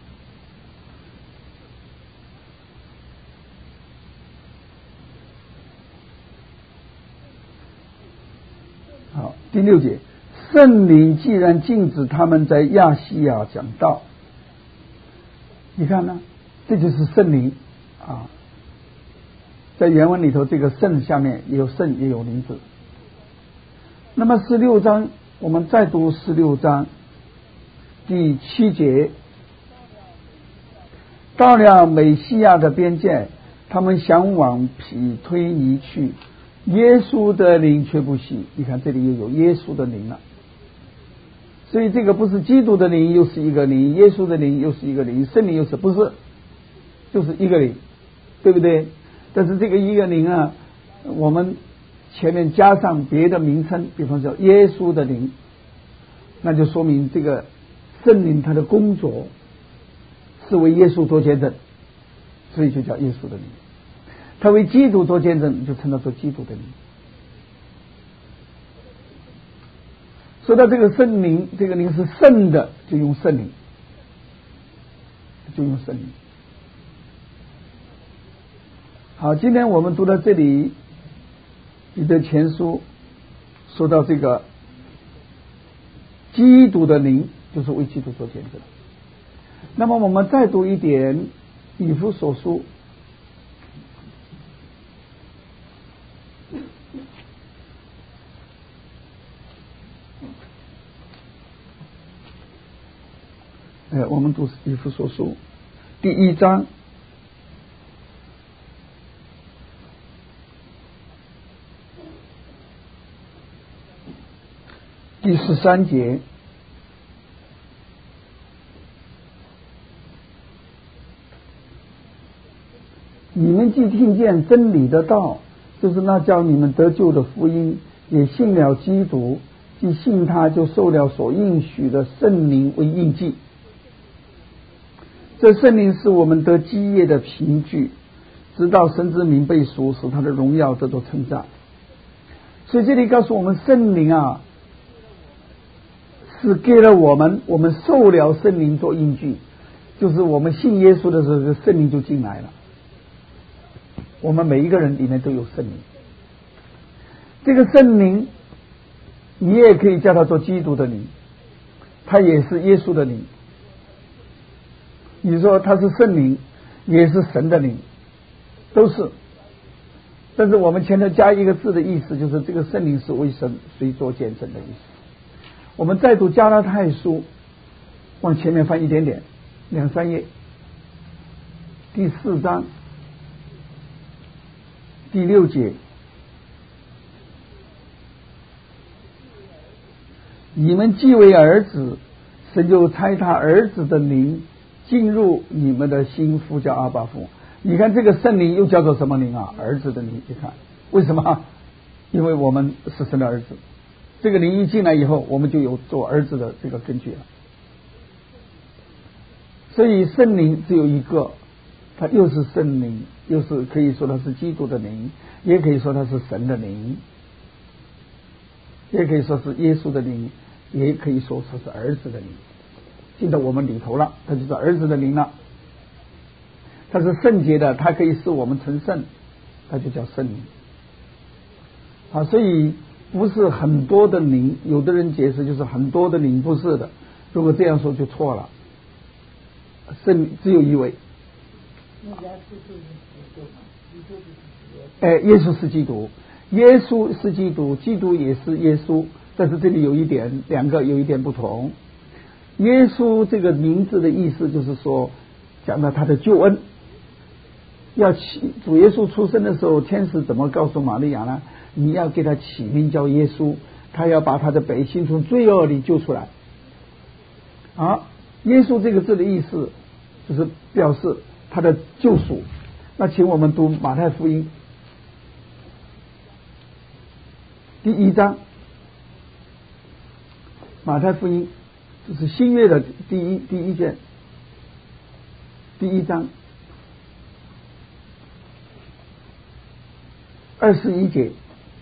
[SPEAKER 1] 好，第六节，圣灵既然禁止他们在亚细亚讲道，你看呢，这就是圣灵啊。在原文里头，这个圣下面也有圣也有灵字。那么十六章，我们再读十六章第七节，到了美西亚的边界， 他们想往彼推尼去，耶稣的灵却不喜。你看这里又有耶稣的灵了，所以这个不是基督的灵又是一个灵，耶稣的灵又是一个灵，圣灵又是不是就是一个灵，对不对？但是这个一个灵啊，我们前面加上别的名称，比方说耶稣的灵，那就说明这个圣灵他的工作是为耶稣做见证，所以就叫耶稣的灵。他为基督做见证，就称他做基督的灵。说到这个圣灵，这个灵是圣的，就用圣灵，就用圣灵。好，今天我们读到这里，彼得前书说到这个基督的灵就是为基督做见证。那么我们再读一点以弗所书哎，我们读以弗所书第一章第十三节，你们既听见真理的道，就是那叫你们得救的福音，也信了基督，既信他，就受了所应许的圣灵为印记。这圣灵是我们得基业的凭据，直到神之名被赎，使他的荣耀得到称赞。所以这里告诉我们，圣灵啊是给了我们，我们受了圣灵做印记，就是我们信耶稣的时候，圣灵就进来了。我们每一个人里面都有圣灵，这个圣灵你也可以叫他做基督的灵，他也是耶稣的灵。你说他是圣灵，也是神的灵，都是。但是我们前头加一个字的意思，就是这个圣灵是为神谁做见证的意思。我们再读加拉太书，往前面翻一点点，两三页，第四章第六节，你们既为儿子，神就差他儿子的灵进入你们的心，呼叫阿爸父。你看这个圣灵又叫做什么灵啊？儿子的灵。你看为什么？因为我们是神的儿子，这个灵一进来以后，我们就有做儿子的这个根据了。所以圣灵只有一个，它又是圣灵，又是可以说它是基督的灵，也可以说它是神的灵，也可以说是耶稣的灵，也可以说它是儿子的灵，进到我们里头了，它就是儿子的灵了。它是圣洁的，它可以使我们成圣，它就叫圣灵。啊，所以不是很多的灵，有的人解释就是很多的灵，不是的。如果这样说就错了，圣只有一位。哎，耶稣是基督，耶稣是基督，基督也是耶稣。但是这里有一点，两个有一点不同。耶稣这个名字的意思就是说，讲到他的救恩。要起主耶稣出生的时候，天使怎么告诉玛利亚呢？你要给他起名叫耶稣，他要把他的百姓从罪恶里救出来。啊，耶稣这个字的意思就是表示他的救赎。那请我们读马太福音第一章，马太福音就是新约的第一第一卷，第一章二十一节，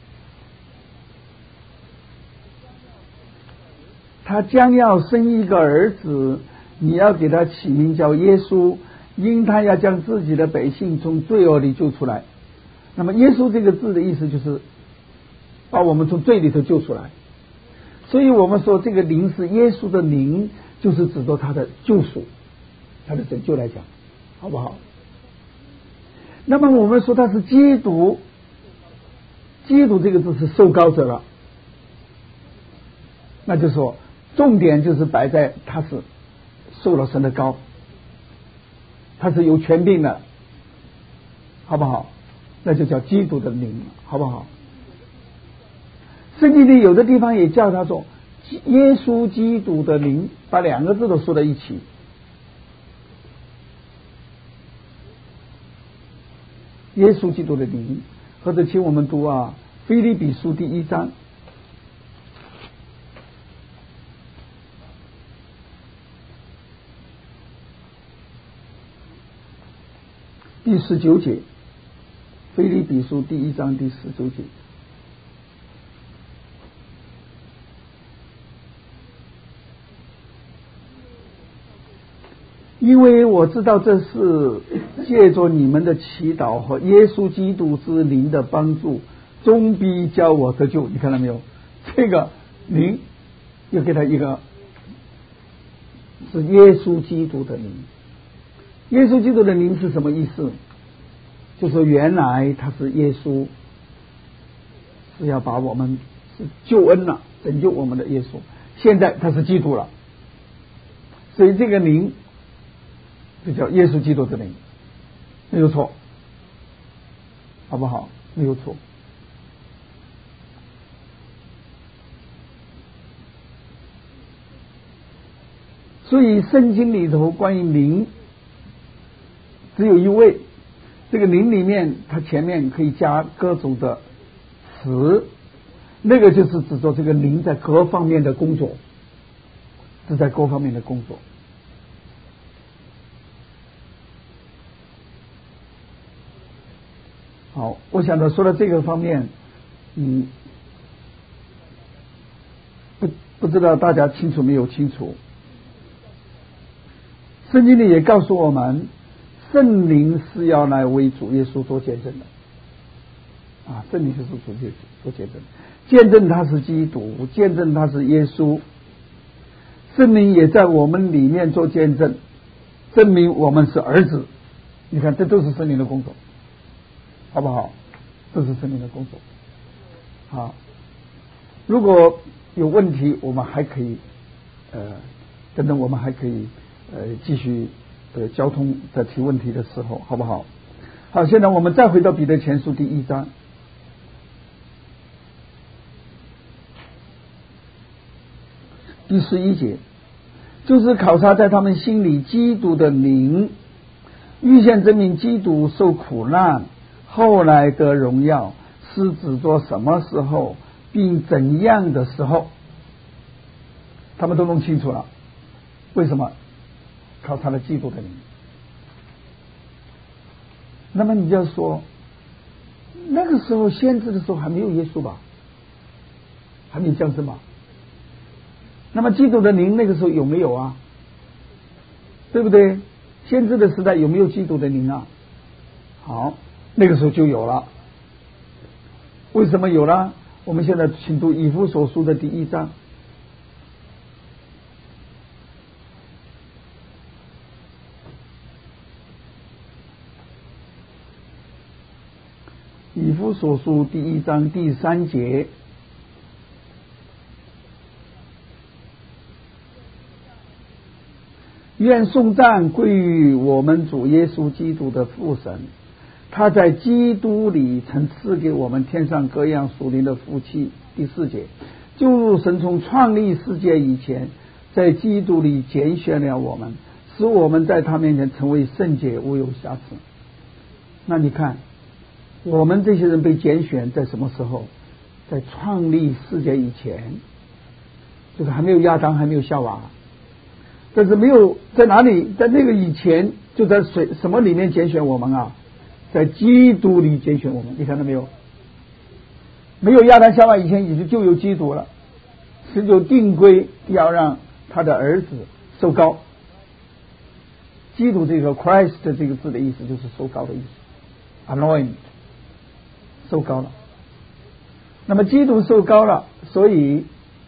[SPEAKER 1] 他将要生一个儿子，你要给他起名叫耶稣，因他要将自己的百姓从罪恶里救出来。那么耶稣这个字的意思就是把我们从罪里头救出来，所以我们说这个灵是耶稣的灵，就是指着他的救赎，他的拯救来讲，好不好？那么我们说他是基督，基督这个字是受膏者了，那就说重点就是摆在他是受了神的膏，他是有权柄的， 好不好？那就叫基督的灵，好不好？圣经里有的地方也叫他做耶稣基督的灵，把两个字都说在一起。耶稣基督的灵，或者请我们读啊腓立比书第一章第十九节，腓立比书第一章第十九节。因为我知道这是借着你们的祈祷和耶稣基督之灵的帮助，终必叫我得救。你看到没有？这个灵又给他一个是耶稣基督的灵。耶稣基督的灵是什么意思？就是原来他是耶稣，是要把我们是救恩了，拯救我们的耶稣。现在他是基督了，所以这个灵就叫耶稣基督的灵，没有错，好不好？没有错。所以圣经里头关于灵只有一位，这个灵里面它前面可以加各种的词，那个就是指着这个灵在各方面的工作，是在各方面的工作。好，我想到说到这个方面，嗯，不不知道大家清楚没有清楚？圣经里也告诉我们，圣灵是要来为主耶稣做见证的，啊，圣灵就是主耶稣做见证，见证他是基督，见证他是耶稣。圣灵也在我们里面做见证，证明我们是儿子。你看，这都是圣灵的工作，好不好？这是圣灵的工作。好，如果有问题，我们还可以，呃，等等，我们还可以呃继续呃交通在提问题的时候，好不好？好，现在我们再回到彼得前书第一章。第十一节，就是考察在他们心里基督的灵，预先证明基督受苦难，后来得荣耀，是指着什么时候，并怎样的时候，他们都弄清楚了。为什么？考察了基督的灵。那么你就要说，那个时候先知的时候还没有耶稣吧？还没有降生吧？那么基督的灵那个时候有没有啊？对不对？先知的时代有没有基督的灵啊？好，那个时候就有了。为什么有了？我们现在请读以弗所书的第一章。以弗所书第一章第三节，愿颂赞归于我们主耶稣基督的父神，他在基督里曾赐给我们天上各样属灵的福气。第四节，就如神从创立世界以前，在基督里拣选了我们，使我们在他面前成为圣洁，无有瑕疵。那你看，我们这些人被拣选在什么时候？在创立世界以前，就是还没有亚当，还没有夏娃。但是没有在哪里，在那个以前，就在水什么里面拣选我们啊？在基督里拣选我们。你看到没有？没有亚当夏娃以前，已经就有基督了，神就定规要让他的儿子受膏。基督这个 Christ 这个字的意思就是受膏的意思 ，anoint 受膏了。那么基督受膏了，所以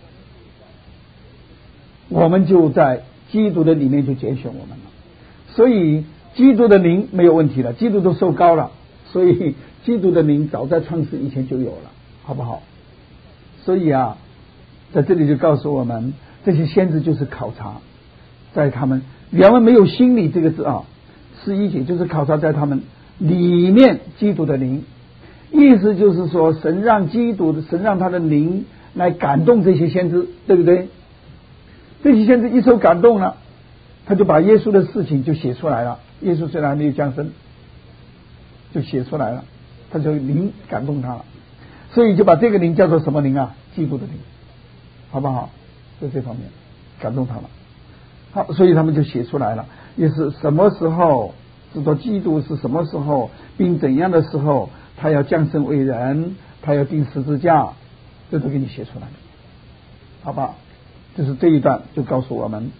[SPEAKER 1] 我们就在基督的里面就拣选我们了。所以基督的灵没有问题了，基督都受膏了，所以基督的灵早在创世以前就有了，好不好？所以啊，在这里就告诉我们，这些先知就是考察在他们原文没有心理这个字啊，十一节就是考察在他们里面基督的灵，意思就是说，神让基督的神让他的灵来感动这些先知，对不对？这些先知一受感动了，他就把耶稣的事情就写出来了。耶稣虽然还没有降生，就写出来了，他就灵感动他了，所以就把这个灵叫做什么灵啊？基督的灵，好不好？就这方面感动他了。好，所以他们就写出来了，也是什么时候知道基督是什么时候，并怎样的时候他要降生为人，他要钉十字架，这都给你写出来了，好吧？就是这一段就告诉我们。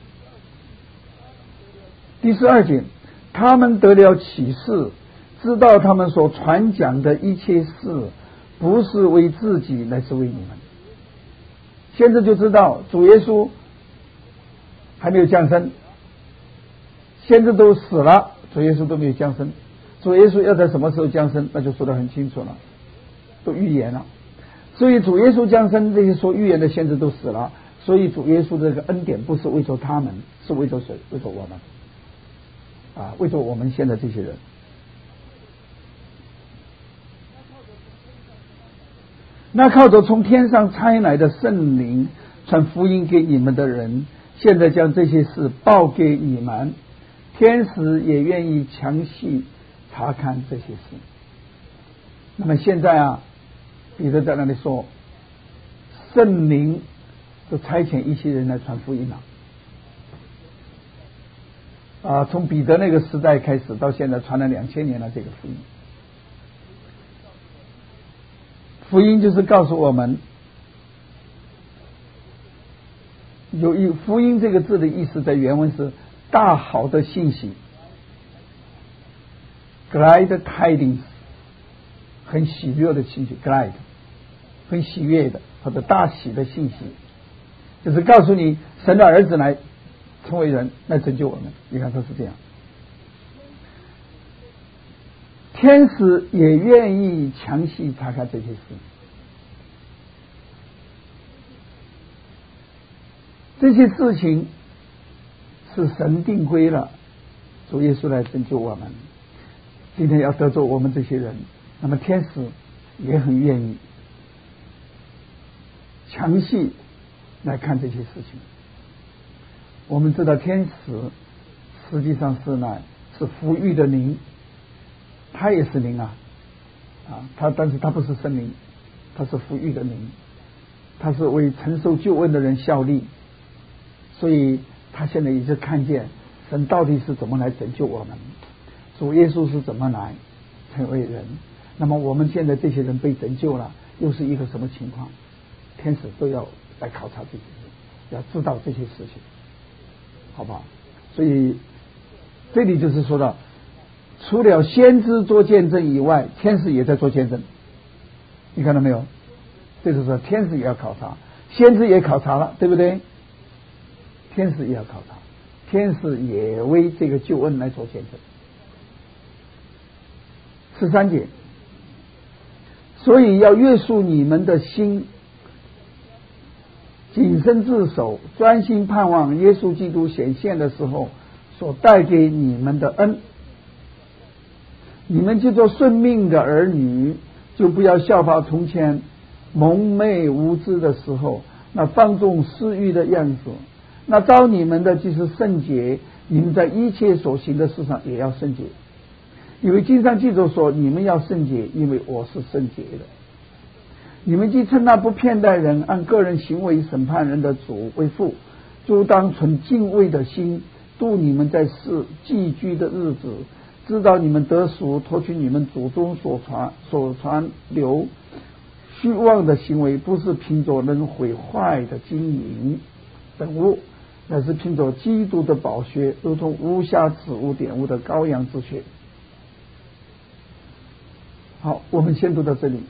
[SPEAKER 1] 第十二节，他们得了启示，知道他们所传讲的一切事不是为自己，乃是为你们。现在就知道主耶稣还没有降生，先知都死了，主耶稣都没有降生。主耶稣要在什么时候降生，那就说得很清楚了，都预言了。所以主耶稣降生，这些说预言的先知都死了，所以主耶稣的这个恩典不是为着他们，是为着谁？为着我们啊，为着我们现在这些人。那靠着从天上差来的圣灵传福音给你们的人，现在将这些事报给你们，天使也愿意详细查看这些事。那么现在啊，彼得在那里说，圣灵就差遣一些人来传福音了。啊，从彼得那个时代开始到现在传了两千年了，这个福音。福音就是告诉我们，有一福音这个字的意思在原文是大好的信息 ，glad tidings， 很喜悦的信息 ，glad， 很喜悦的或者大喜的信息，就是告诉你神的儿子来成为人来拯救我们。你看他是这样，天使也愿意详细查看这些事。这些事情是神定规了，主耶稣来拯救我们，今天要得着我们这些人，那么天使也很愿意详细来看这些事情。我们知道天使实际上是呢是福育的灵，他也是灵啊啊，他但是他不是圣灵，他是福育的灵，他是为承受救恩的人效力，所以他现在一直看见神到底是怎么来拯救我们，主耶稣是怎么来成为人，那么我们现在这些人被拯救了，又是一个什么情况？天使都要来考察这些事，要知道这些事情，好不好？所以这里就是说到，除了先知做见证以外，天使也在做见证。你看到没有？这就是说天使也要考察，先知也考察了，对不对？天使也要考察，天使也为这个救恩来做见证。十三节，所以要约束你们的心，谨慎自守，专心盼望耶稣基督显现的时候所带给你们的恩。你们就做顺命的儿女，就不要效法从前蒙昧无知的时候那放纵私欲的样子。那召你们的既是圣洁，你们在一切所行的事上也要圣洁，因为经上记着说，你们要圣洁，因为我是圣洁的。你们既称那不偏待人，按个人行为审判人的主为父，就当存敬畏的心度你们在世寄居的日子，知道你们得赎，脱去你们祖宗所传所传流虚妄的行为，不是凭着能毁坏的金银等物，乃是凭着基督的宝血，如同无瑕疵无玷污的羔羊之血。好，我们先读到这里。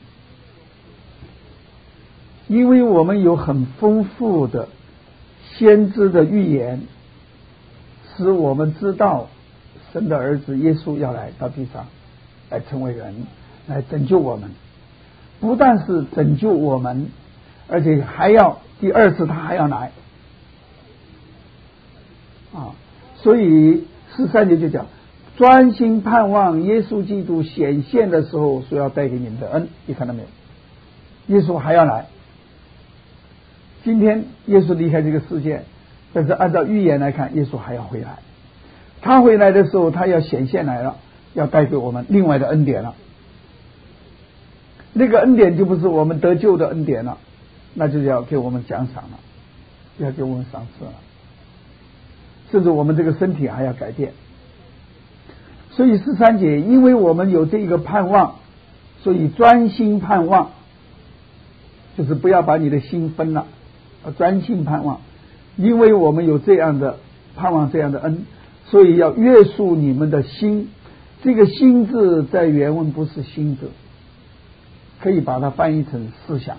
[SPEAKER 1] 因为我们有很丰富的先知的预言，使我们知道神的儿子耶稣要来到地上，来成为人，来拯救我们。不但是拯救我们，而且还要第二次他还要来啊！所以十三节就讲， 专心盼望耶稣基督显现的时候所要带给你们的恩。你看到没有？耶稣还要来。今天耶稣离开这个世界，但是按照预言来看，耶稣还要回来。他回来的时候，他要显现来了，要带给我们另外的恩典了。那个恩典就不是我们得救的恩典了，那就是要给我们奖赏了，要给我们赏赐了，甚至我们这个身体还要改变。所以十三节，因为我们有这个盼望，所以专心盼望，就是不要把你的心分了，专心盼望。因为我们有这样的盼望，这样的恩，所以要约束你们的心。这个心字在原文不是心字，可以把它翻译成思想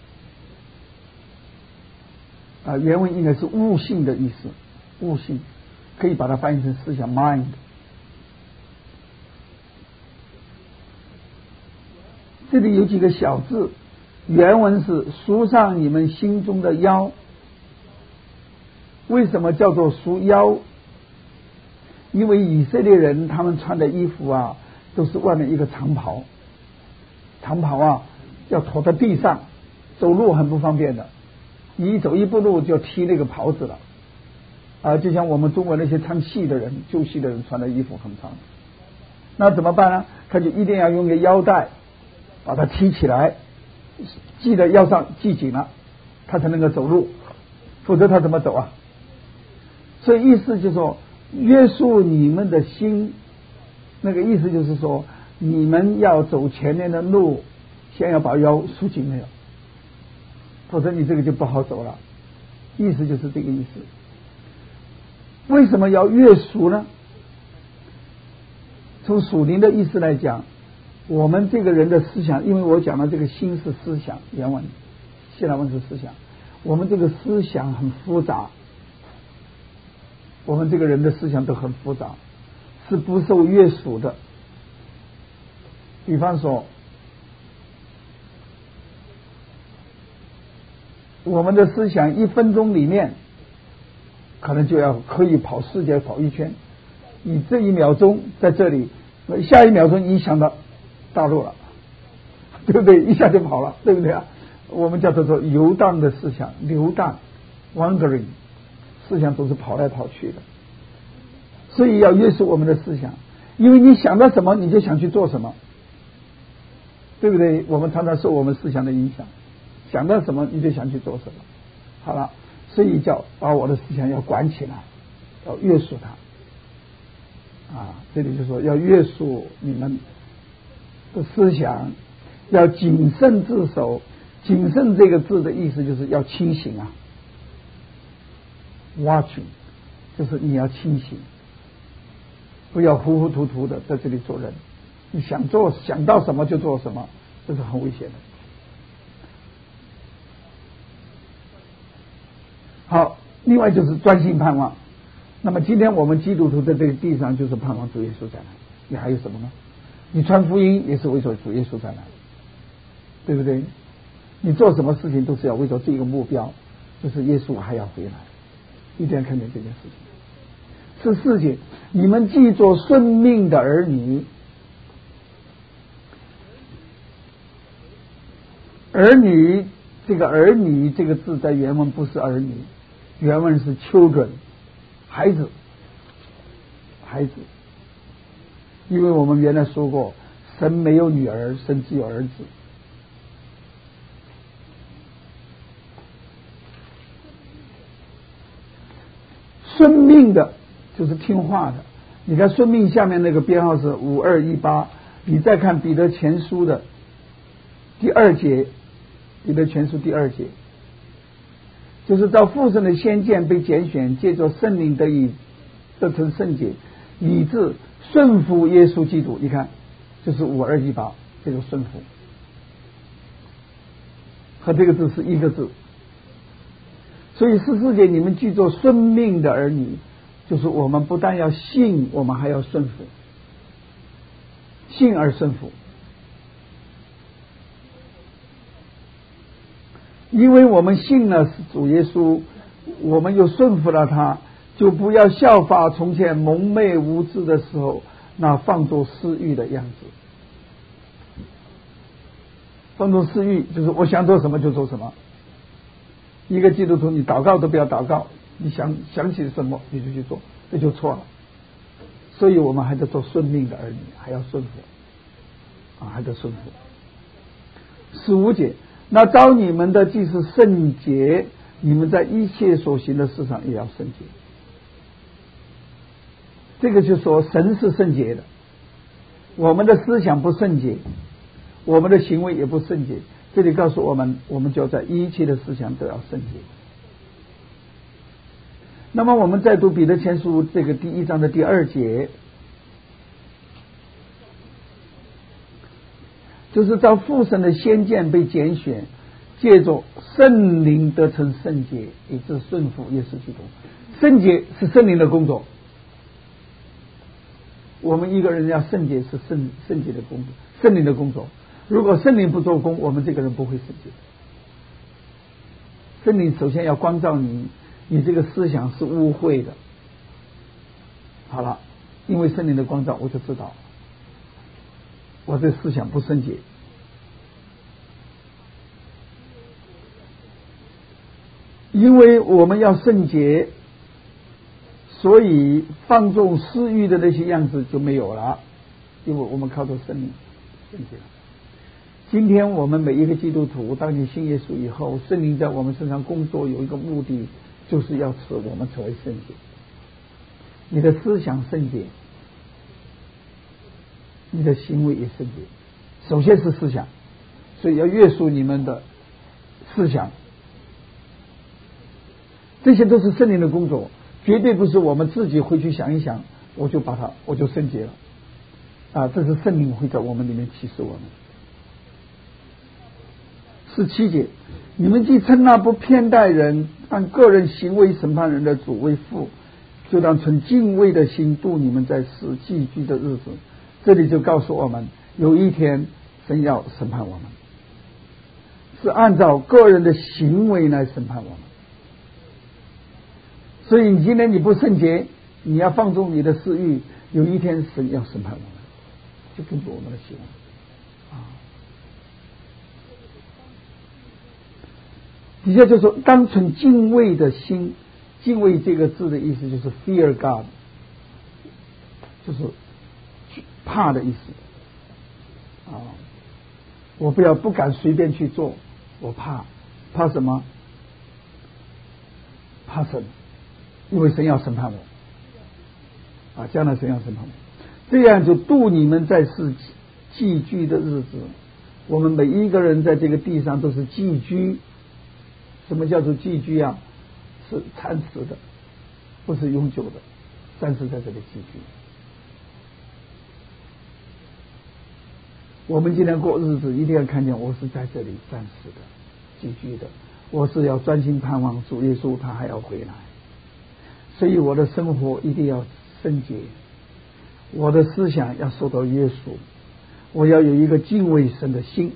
[SPEAKER 1] 啊，原文应该是悟性的意思，悟性可以把它翻译成思想 mind。这里有几个小字，原文是束上你们心中的腰。为什么叫做束腰？因为以色列人他们穿的衣服啊，都是外面一个长袍，长袍啊要拖在地上，走路很不方便的，你一走一步路就踢那个袍子了啊，就像我们中国那些唱戏的人，旧戏的人穿的衣服很长，那怎么办呢？他就一定要用个腰带把它提起来，系在腰上，系紧了，他才能够走路，否则他怎么走啊？所以意思就是说，约束你们的心，那个意思就是说，你们要走前面的路，先要把腰束紧了，否则你这个就不好走了。意思就是这个意思。为什么要约束呢？从属灵的意思来讲，我们这个人的思想，因为我讲的这个心是思想，原文希腊文是思想，我们这个思想很复杂，我们这个人的思想都很复杂，是不受约束的。比方说，我们的思想一分钟里面可能就要可以跑世界跑一圈，你这一秒钟在这里，下一秒钟你想到大陆了，对不对？一下就跑了，对不对啊？我们叫做做游荡的思想，流荡 wandering， 思想都是跑来跑去的。所以要约束我们的思想，因为你想到什么你就想去做什么，对不对？我们常常受我们思想的影响，想到什么你就想去做什么。好了，所以叫把我的思想要管起来，要约束它啊。这里就说要约束你们的思想，要谨慎自守。谨慎这个字的意思就是要清醒啊 ，watching， 就是你要清醒，不要糊糊涂涂的在这里做人。你想做想到什么就做什么，这是很危险的。好，另外就是专心盼望。那么今天我们基督徒在这个地上就是盼望主耶稣再来，你还有什么呢？你传福音也是为着主耶稣再来，对不对？你做什么事情都是要为着这个目标，就是耶稣还要回来，一定要看见这件事情。是四节，你们既做顺命的儿女，儿女这个儿女这个字在原文不是儿女，原文是 children， 孩子，孩子。因为我们原来说过，神没有女儿，神只有儿子。顺命的就是听话的，你看顺命下面那个编号是五二一八，你再看彼得前书的第二节，彼得前书第二节，就是照父神的先见被拣选，借着圣灵得以得成圣洁，以致顺服耶稣基督。你看，就是五二一八这个顺服，和这个字是一个字。所以十四节你们既做顺命的儿女，就是我们不但要信，我们还要顺服，信而顺服。因为我们信了主耶稣，我们又顺服了他，就不要效法从前蒙昧无知的时候那放纵私欲的样子。放纵私欲就是我想做什么就做什么。一个基督徒，你祷告都不要祷告，你想想起什么你就去做，这就错了。所以我们还得做顺命的儿女，还要顺服啊，还得顺服。十五节，那召你们的既是圣洁，你们在一切所行的事上也要圣洁。这个就说神是圣洁的，我们的思想不圣洁，我们的行为也不圣洁。这里告诉我们，我们就在一切的思想都要圣洁。那么我们再读彼得前书这个第一章的第二节，就是照父神的先见被拣选，借着圣灵得成圣洁，以致顺服耶稣基督。圣洁是圣灵的工作，我们一个人要圣洁是圣圣洁的工作，圣灵的工作。如果圣灵不做工，我们这个人不会圣洁。圣灵首先要光照你，你这个思想是污秽的。好了，因为圣灵的光照，我就知道我这思想不圣洁。因为我们要圣洁，所以放纵私欲的那些样子就没有了，因为我们靠着圣灵圣洁了。今天我们每一个基督徒，当你信耶稣以后，圣灵在我们身上工作有一个目的，就是要使我们成为圣洁。你的思想圣洁，你的行为也圣洁。首先是思想，所以要约束你们的思想，这些都是圣灵的工作，绝对不是我们自己回去想一想我就把它我就圣洁了啊！这是圣灵会在我们里面启示我们。十七节，你们既称那不偏待人，按个人行为审判人的主为父，就当存敬畏的心度你们在世寄居的日子。这里就告诉我们，有一天神要审判我们，是按照个人的行为来审判我们。所以你今天你不圣洁，你要放纵你的私欲，有一天神要审判我们，就根据我们的行为啊。底下就说当存敬畏的心，敬畏这个字的意思就是 fear God， 就是怕的意思啊。我不要不敢随便去做，我怕怕什么？怕神，因为神要审判我啊，将来神要审判我，这样就度你们在世寄居的日子。我们每一个人在这个地上都是寄居。什么叫做寄居啊？是暂时的，不是永久的，暂时在这里寄居。我们今天过日子一定要看见我是在这里暂时的寄居的，我是要专心盼望主耶稣他还要回来，所以我的生活一定要圣洁，我的思想要受到约束，我要有一个敬畏神的心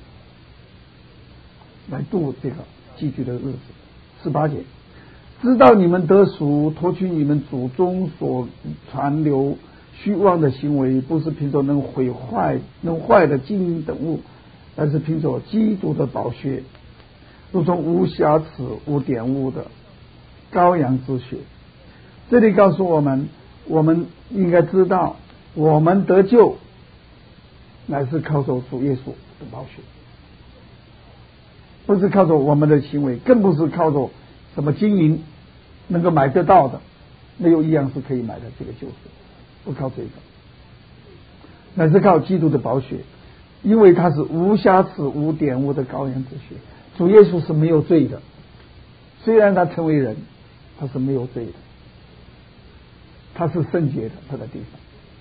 [SPEAKER 1] 来度这个寄居的日子。十八节，知道你们得赎，脱去你们祖宗所传流虚妄的行为，不是凭着能毁坏能坏的金银等物，而是凭着基督的宝血，如同无瑕疵无玷污的羔羊之血。这里告诉我们，我们应该知道，我们得救乃是靠着主耶稣的宝血，不是靠着我们的行为，更不是靠着什么金银能够买得到的，没有一样是可以买的这个救赎，不靠这个，乃是靠基督的宝血，因为他是无瑕疵无玷污的羔羊之血。主耶稣是没有罪的，虽然他成为人，他是没有罪的，他是圣洁的，他在地上。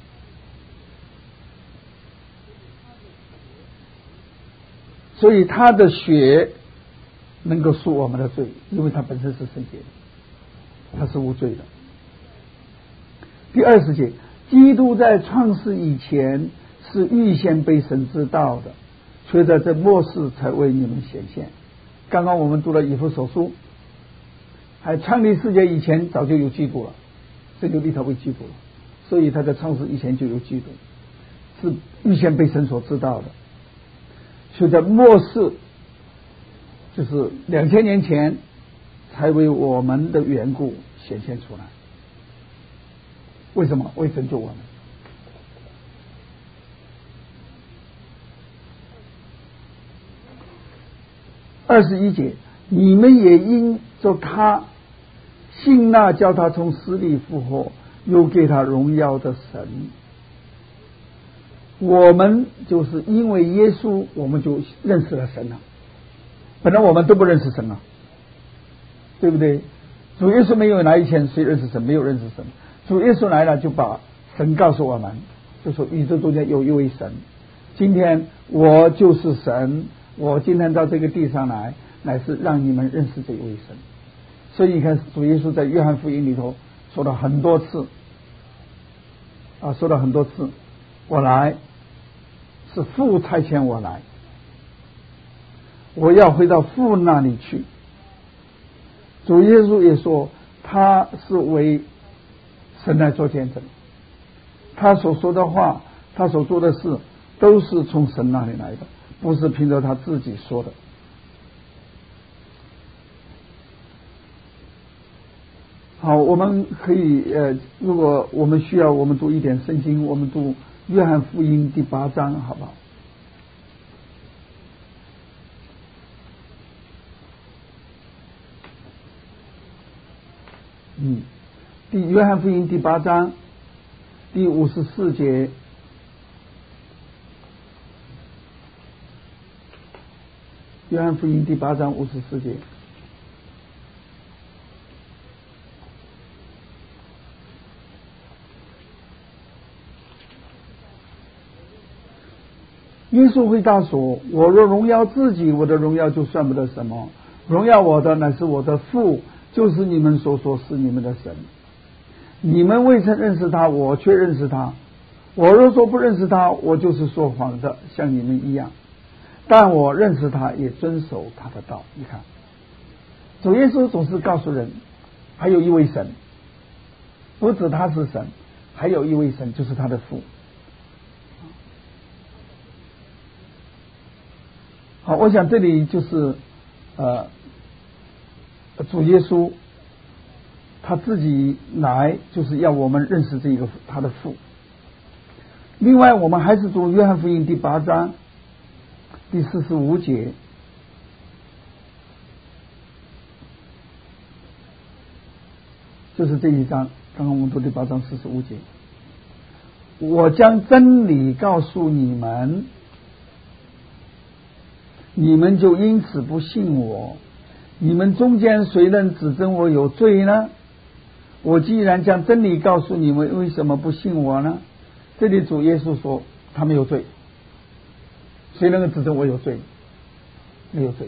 [SPEAKER 1] 所以他的血能够赎我们的罪，因为他本身是圣洁的，他是无罪的。第二十节，基督在创世以前是预先被神知道的，却在这末世才为你们显现。刚刚我们读了以弗所书，还创立世界以前早就有基督了，这就立他为基督了，所以他在创世以前就有基督。 是预先被神所知道的，所以在末世，就是两千年前才为我们的缘故显现出来。为什么？为拯救我们。二十一节，你们也因着他信那叫他从死里复活又给他荣耀的神。我们就是因为耶稣，我们就认识了神了。本来我们都不认识神啊，对不对？主耶稣没有来以前，谁认识神？没有认识神。主耶稣来了，就把神告诉我们，就说宇宙中间有一位神。今天我就是神，我今天到这个地上来，乃是让你们认识这一位神。所以你看，主耶稣在约翰福音里头说了很多次，啊，说了很多次，我来是父差遣我来，我要回到父那里去。主耶稣也说，他是为神来做见证，他所说的话，他所做的事，都是从神那里来的，不是凭着他自己说的。好，我们可以呃，如果我们需要，我们读一点圣经，我们读约翰福音第八章，好不好？嗯，第约翰福音第八章第五十四节。约翰福音第八章五十四节。耶稣回答说，我若荣耀自己，我的荣耀就算不得什么，荣耀我的乃是我的父，就是你们所说是你们的神。你们未曾认识他，我却认识他。我若说不认识他，我就是说谎的，像你们一样。但我认识他，也遵守他的道。你看，主耶稣总是告诉人，还有一位神，不止他是神，还有一位神，就是他的父。好，我想这里就是呃，主耶稣他自己来，就是要我们认识这个他的父。另外，我们还是读约翰福音第八章第四十五节，就是这一章，刚刚我们读第八章四十五节。我将真理告诉你们，你们就因此不信我。你们中间谁能指证我有罪呢？我既然将真理告诉你们，为什么不信我呢？这里主耶稣说他没有罪，谁能够指证我有罪？没有罪，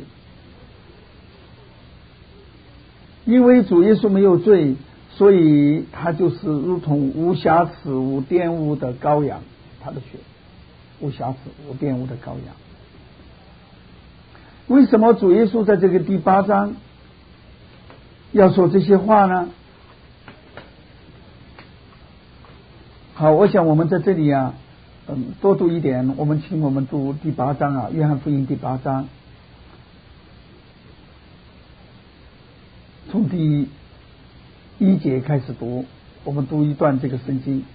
[SPEAKER 1] 因为主耶稣没有罪，所以他就是如同无瑕疵无玷污的羔羊，他的血无瑕疵无玷污的羔羊。为什么主耶稣在这个第八章要说这些话呢？好，我想我们在这里啊，嗯，多读一点。我们请我们读第八章啊，约翰福音第八章，从第一节开始读，我们读一段这个圣经。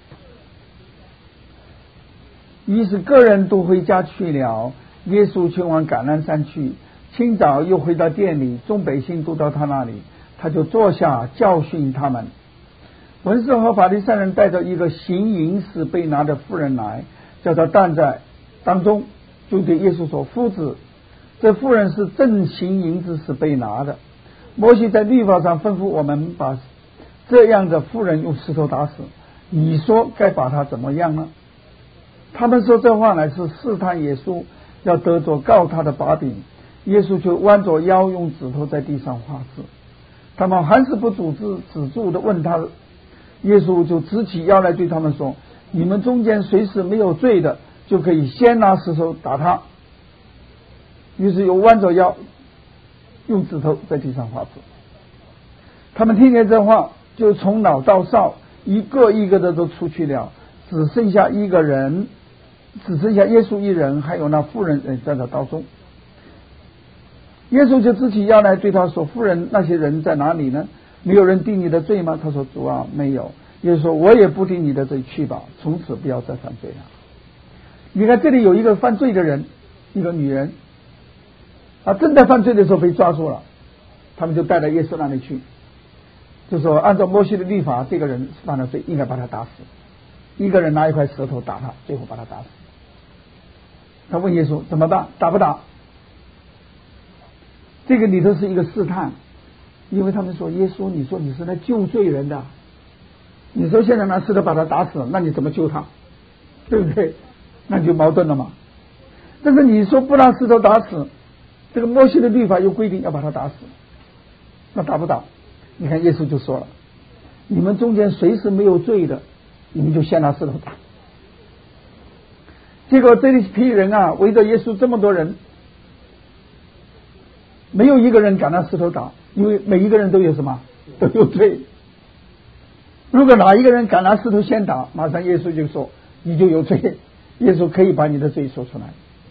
[SPEAKER 1] 于是个人都回家去了，耶稣却往橄榄山去。清早又回到店里，众百姓都到他那里，他就坐下教训他们。文士和法利赛人带着一个行淫时被拿的妇人来，叫他站在当中，就对耶稣说：夫子，这妇人是正行淫之时被拿的。摩西在律法上吩咐我们把这样的妇人用石头打死，你说该把她怎么样呢？他们说这话乃是试探耶稣，要得着告他的把柄。耶稣就弯着腰，用指头在地上画字。他们还是不阻止止住的问他，耶稣就直起腰来对他们说：你们中间谁是没有罪的，就可以先拿石头打他。于是又弯着腰，用指头在地上画字。他们听见这话，就从老到少一个一个的都出去了，只剩下一个人只剩下耶稣一人，还有那妇人人站在道中。耶稣就直起腰来对他说：“妇人，那些人在哪里呢？没有人定你的罪吗？”他说：“主啊，没有。”耶稣说：“我也不定你的罪，去吧，从此不要再犯罪了。”你看这里有一个犯罪的人，一个女人啊，正在犯罪的时候被抓住了，他们就带到耶稣那里去，就说按照摩西的律法，这个人犯了罪，应该把他打死。一个人拿一块石头打他，最后把他打死。他问耶稣怎么办？打不打？这个里头是一个试探，因为他们说耶稣，你说你是来救罪人的，你说现在拿石头把他打死，那你怎么救他？对不对？那就矛盾了嘛。但是你说不拿石头打死，这个摩西的律法又规定要把他打死，那打不打？你看耶稣就说了，你们中间谁是没有罪的，你们就先拿石头打。结果这一批人啊，围着耶稣这么多人，没有一个人敢拿石头打，因为每一个人都有什么？都有罪。如果哪一个人敢拿石头先打，马上耶稣就说你就有罪，耶稣可以把你的罪说出来。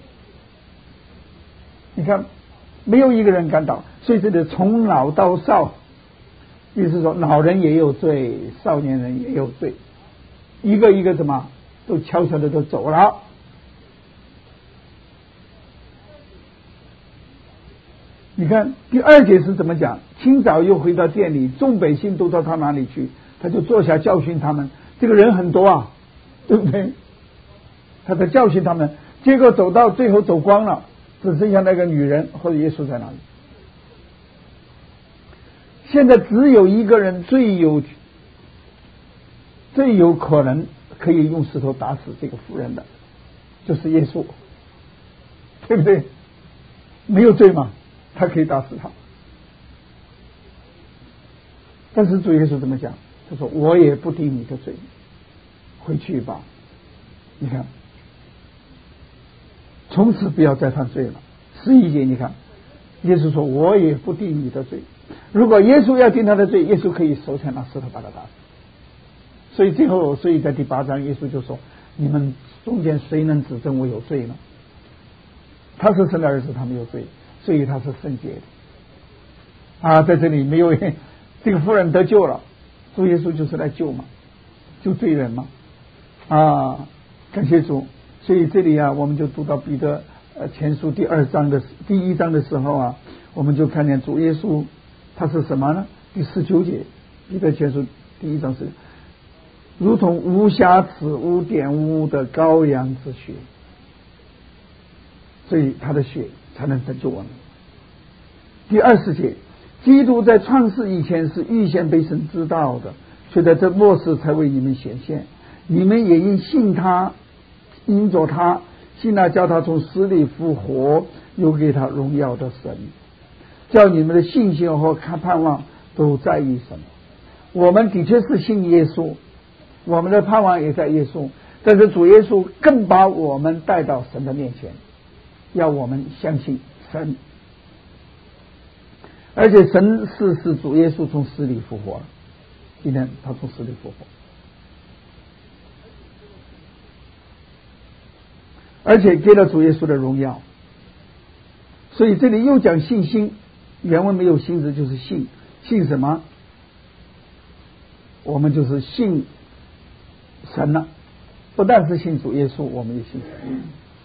[SPEAKER 1] 你看没有一个人敢打，所以这里从老到少，意思说老人也有罪，少年人也有罪，一个一个什么都悄悄的都走了。你看第二节是怎么讲？清早又回到店里，众百姓都到他那里去，他就坐下教训他们。这个人很多啊，对不对？他在教训他们，结果走到最后走光了，只剩下那个女人或者耶稣在那里。现在只有一个人最有最有可能可以用石头打死这个妇人的，就是耶稣，对不对？没有罪嘛，他可以打死他。但是主耶稣怎么讲？他说我也不定你的罪，回去吧。你看从此不要再犯罪了。十一节你看耶稣说我也不定你的罪，如果耶稣要定他的罪，耶稣可以手枪拿石头把他打死。所以最后所以在第八章耶稣就说你们中间谁能指证我有罪呢？他是神的儿子，他没有罪，所以他是圣洁的啊。在这里没有这个妇人得救了，主耶稣就是来救嘛，救罪人嘛啊，感谢主。所以这里啊，我们就读到彼得呃前书第二章的第一章的时候啊，我们就看见主耶稣他是什么呢？第十九节，彼得前书第一章是如同无瑕疵无玷污的羔羊之血，所以他的血才能拯救我们。第二十节，基督在创世以前是预先被神知道的，却在这末世才为你们显现。你们也因信他，因着他，信那叫他从死里复活，又给他荣耀的神，叫你们的信心和盼望都在于神。我们的确是信耶稣，我们的盼望也在耶稣，但是主耶稣更把我们带到神的面前，要我们相信神，而且神是使主耶稣从死里复活了。今天他从死里复活，而且给了主耶稣的荣耀。所以这里又讲信心，原文没有心字，就是信。信什么？我们就是信神了，不但是信主耶稣，我们也信神。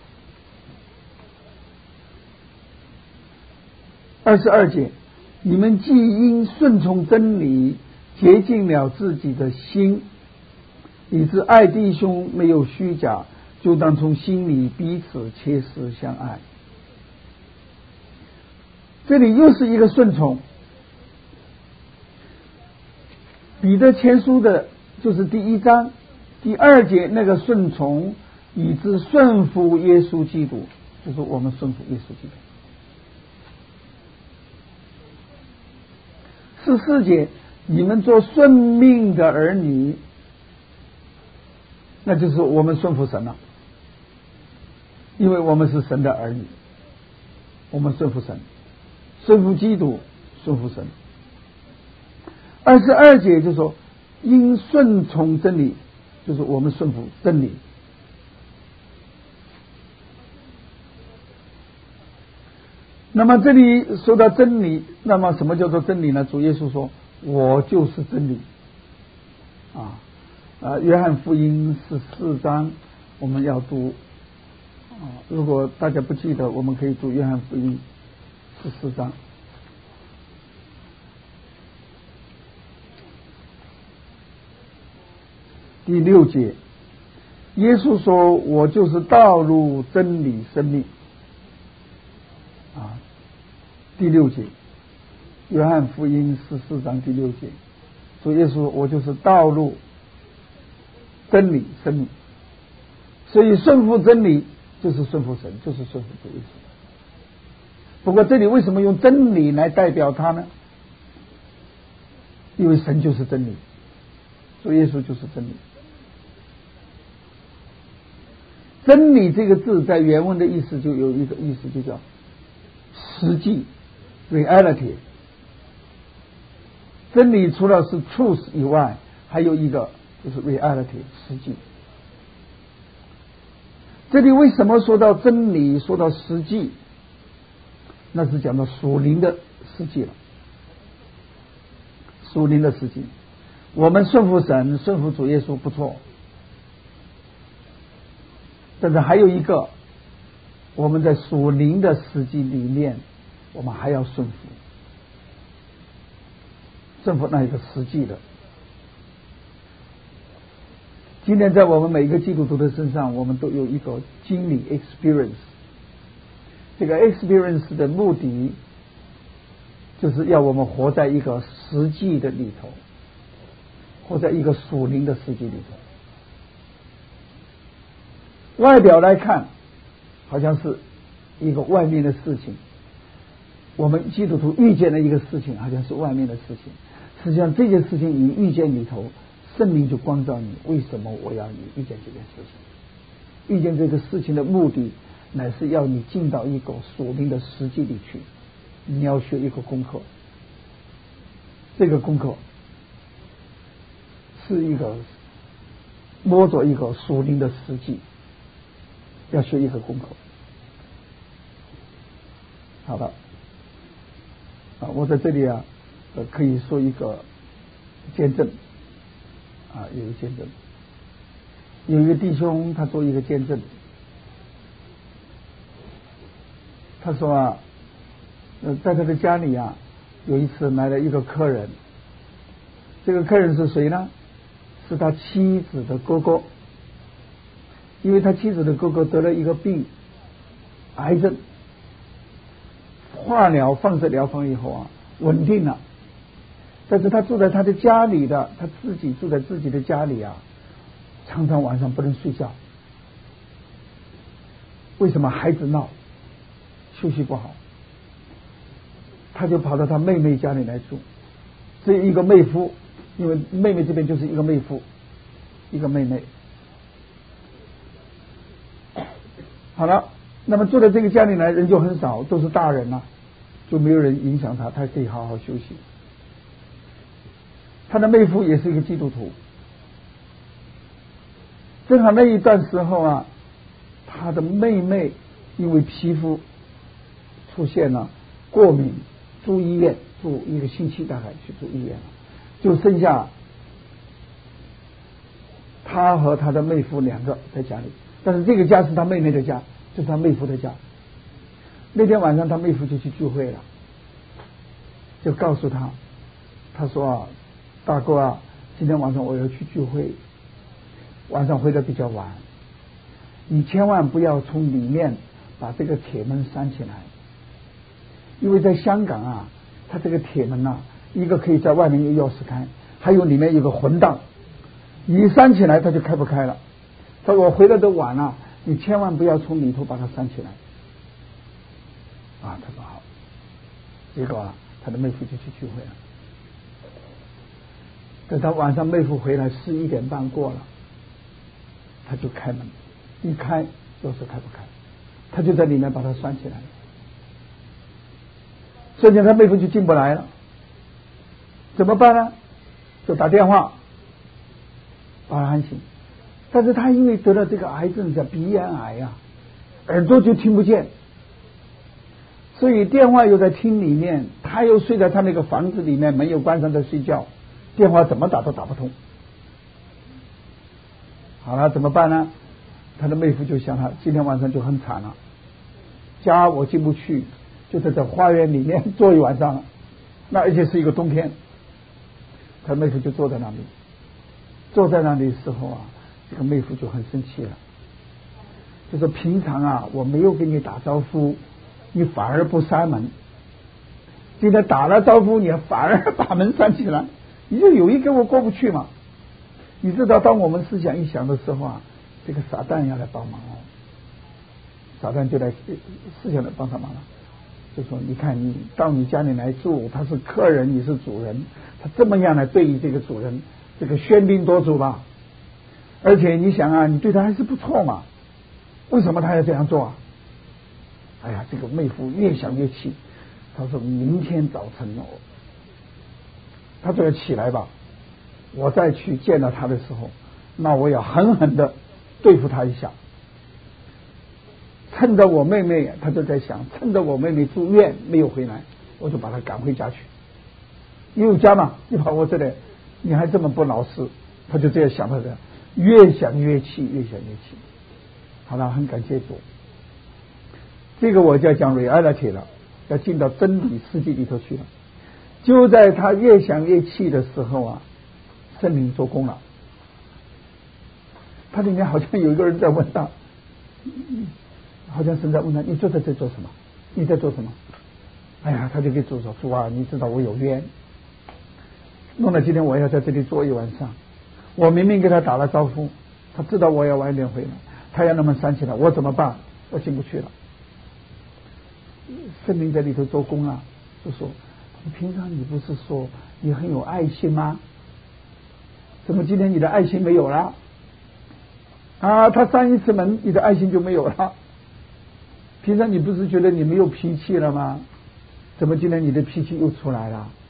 [SPEAKER 1] 二十二节，你们既因顺从真理洁净了自己的心，以致爱弟兄没有虚假，就当从心里彼此切实相爱。这里又是一个顺从。彼得前书的就是第一章第二节那个顺从，以致顺服耶稣基督，就是我们顺服耶稣基督。十四节，你们做顺命的儿女，那就是我们顺服神了，因为我们是神的儿女，我们顺服神，顺服基督，顺服神。二十二节就说因顺从真理，就是我们顺服真理。 那么这里说到真理，那么什么叫做真理呢？主耶稣说我就是真理啊啊！约翰福音十四章我们要读啊，如果大家不记得，我们可以读约翰福音十四章第六节，耶稣说我就是道路真理生命啊，第六节，约翰福音十四章第六节，主耶稣我就是道路真理生命，所以顺服真理就是顺服神，就是顺服主耶稣。不过这里为什么用真理来代表他呢？因为神就是真理，主耶稣就是真理。真理这个字在原文的意思就有一个意思，就叫实际 reality。 真理除了是 truth 以外，还有一个就是 reality 实际。这里为什么说到真理，说到实际？那是讲到属灵的实际了，属灵的实际。我们顺服神，顺服主耶稣不错，但是还有一个，我们在属灵的实际里面，我们还要顺服，顺服那一个实际的。今天在我们每一个基督徒的身上，我们都有一个经历 experience。这个 experience 的目的，就是要我们活在一个实际的里头，活在一个属灵的实际里头。外表来看，好像是一个外面的事情，我们基督徒遇见了一个事情，好像是外面的事情。实际上这件事情你遇见里头，圣灵就光照你，为什么我要你遇见这件事情？遇见这个事情的目的，乃是要你进到一个属灵的实际里去。你要学一个功课，这个功课是一个摸着一个属灵的实际，要学一个功课。好了，啊，我在这里啊，呃，可以说一个见证，啊，有一个见证，有一个弟兄他做一个见证，他说啊，呃，在他的家里啊，有一次来了一个客人，这个客人是谁呢？是他妻子的哥哥，因为他妻子的哥哥得了一个病，癌症，化疗放射疗法以后啊，稳定了，但是他住在他的家里的，他自己住在自己的家里啊，常常晚上不能睡觉。为什么？孩子闹，休息不好，他就跑到他妹妹家里来住。这一个妹夫，因为妹妹这边就是一个妹夫，一个妹妹。好了，那么住在这个家里来人就很少，都是大人了，就没有人影响他，他可以好好休息。他的妹夫也是一个基督徒，正好那一段时候啊，他的妹妹因为皮肤出现了过敏，住医院住一个星期，大概去住医院了，就剩下他和他的妹夫两个在家里，但是这个家是他妹妹的家，就是他妹夫的家。那天晚上他妹夫就去聚会了，就告诉他，他说啊，大哥啊，今天晚上我要去聚会，晚上回得比较晚，你千万不要从里面把这个铁门閂起来，因为在香港啊，他这个铁门啊，一个可以在外面用钥匙开，还有里面有个混档，你閂起来它就开不开了。他说我回来的晚了，你千万不要从里头把它閂起来。啊，他说好。结果啊，他的妹夫就去聚会了。等他晚上妹夫回来十一点半过了，他就开门，一开钥匙开不开，他就在里面把它拴起来了。瞬间他妹夫就进不来了，怎么办呢？就打电话把他喊醒。但是他因为得了这个癌症叫鼻咽癌啊，耳朵就听不见， 所以电话又在厅里面，他又睡在他那个房子里面，门又关上在睡觉，电话怎么打都打不通。好了，怎么办呢？他的妹夫就想他今天晚上就很惨了，家我进不去，就在这花园里面坐一晚上，那而且是一个冬天。他妹夫就坐在那里，坐在那里的时候啊，这个妹夫就很生气了，就说平常啊我没有给你打招呼，你反而不閂门，今天打了招呼你反而把门閂起来，你就有意跟我过不去嘛。你知道当我们思想一想的时候啊，这个撒旦要来帮忙哦，撒旦就来思想来帮上忙了，就说你看你到你家里来住，他是客人你是主人，他这么样来对于这个主人，这个喧宾夺主吧，而且你想啊你对他还是不错嘛，为什么他要这样做啊？哎呀，这个妹夫越想越气，他说明天早晨哦，他就要起来吧，我再去见到他的时候，那我要狠狠的对付他一下。趁着我妹妹，他就在想，趁着我妹妹住院没有回来，我就把她赶回家去。你有家嘛？你跑我这里，你还这么不老实，他就这样想到这样，越想越气，越想越气。好了，很感谢主。这个我就要讲 reality 了，要进到真理世界里头去了。就在他越想越气的时候啊，圣灵做工了。他里面好像有一个人在问他，好像神在问他，你坐在这做什么？你在做什么？哎呀，他就给主说，主啊，你知道我有冤，弄得今天我要在这里坐一晚上。我明明给他打了招呼，他知道我要晚点回来，他要那么煽起来，我怎么办？我进不去了。圣灵在里头做工啊，就说平常你不是说你很有爱心吗？怎么今天你的爱心没有了？啊，他上一次门，你的爱心就没有了。平常你不是觉得你没有脾气了吗？怎么今天你的脾气又出来了？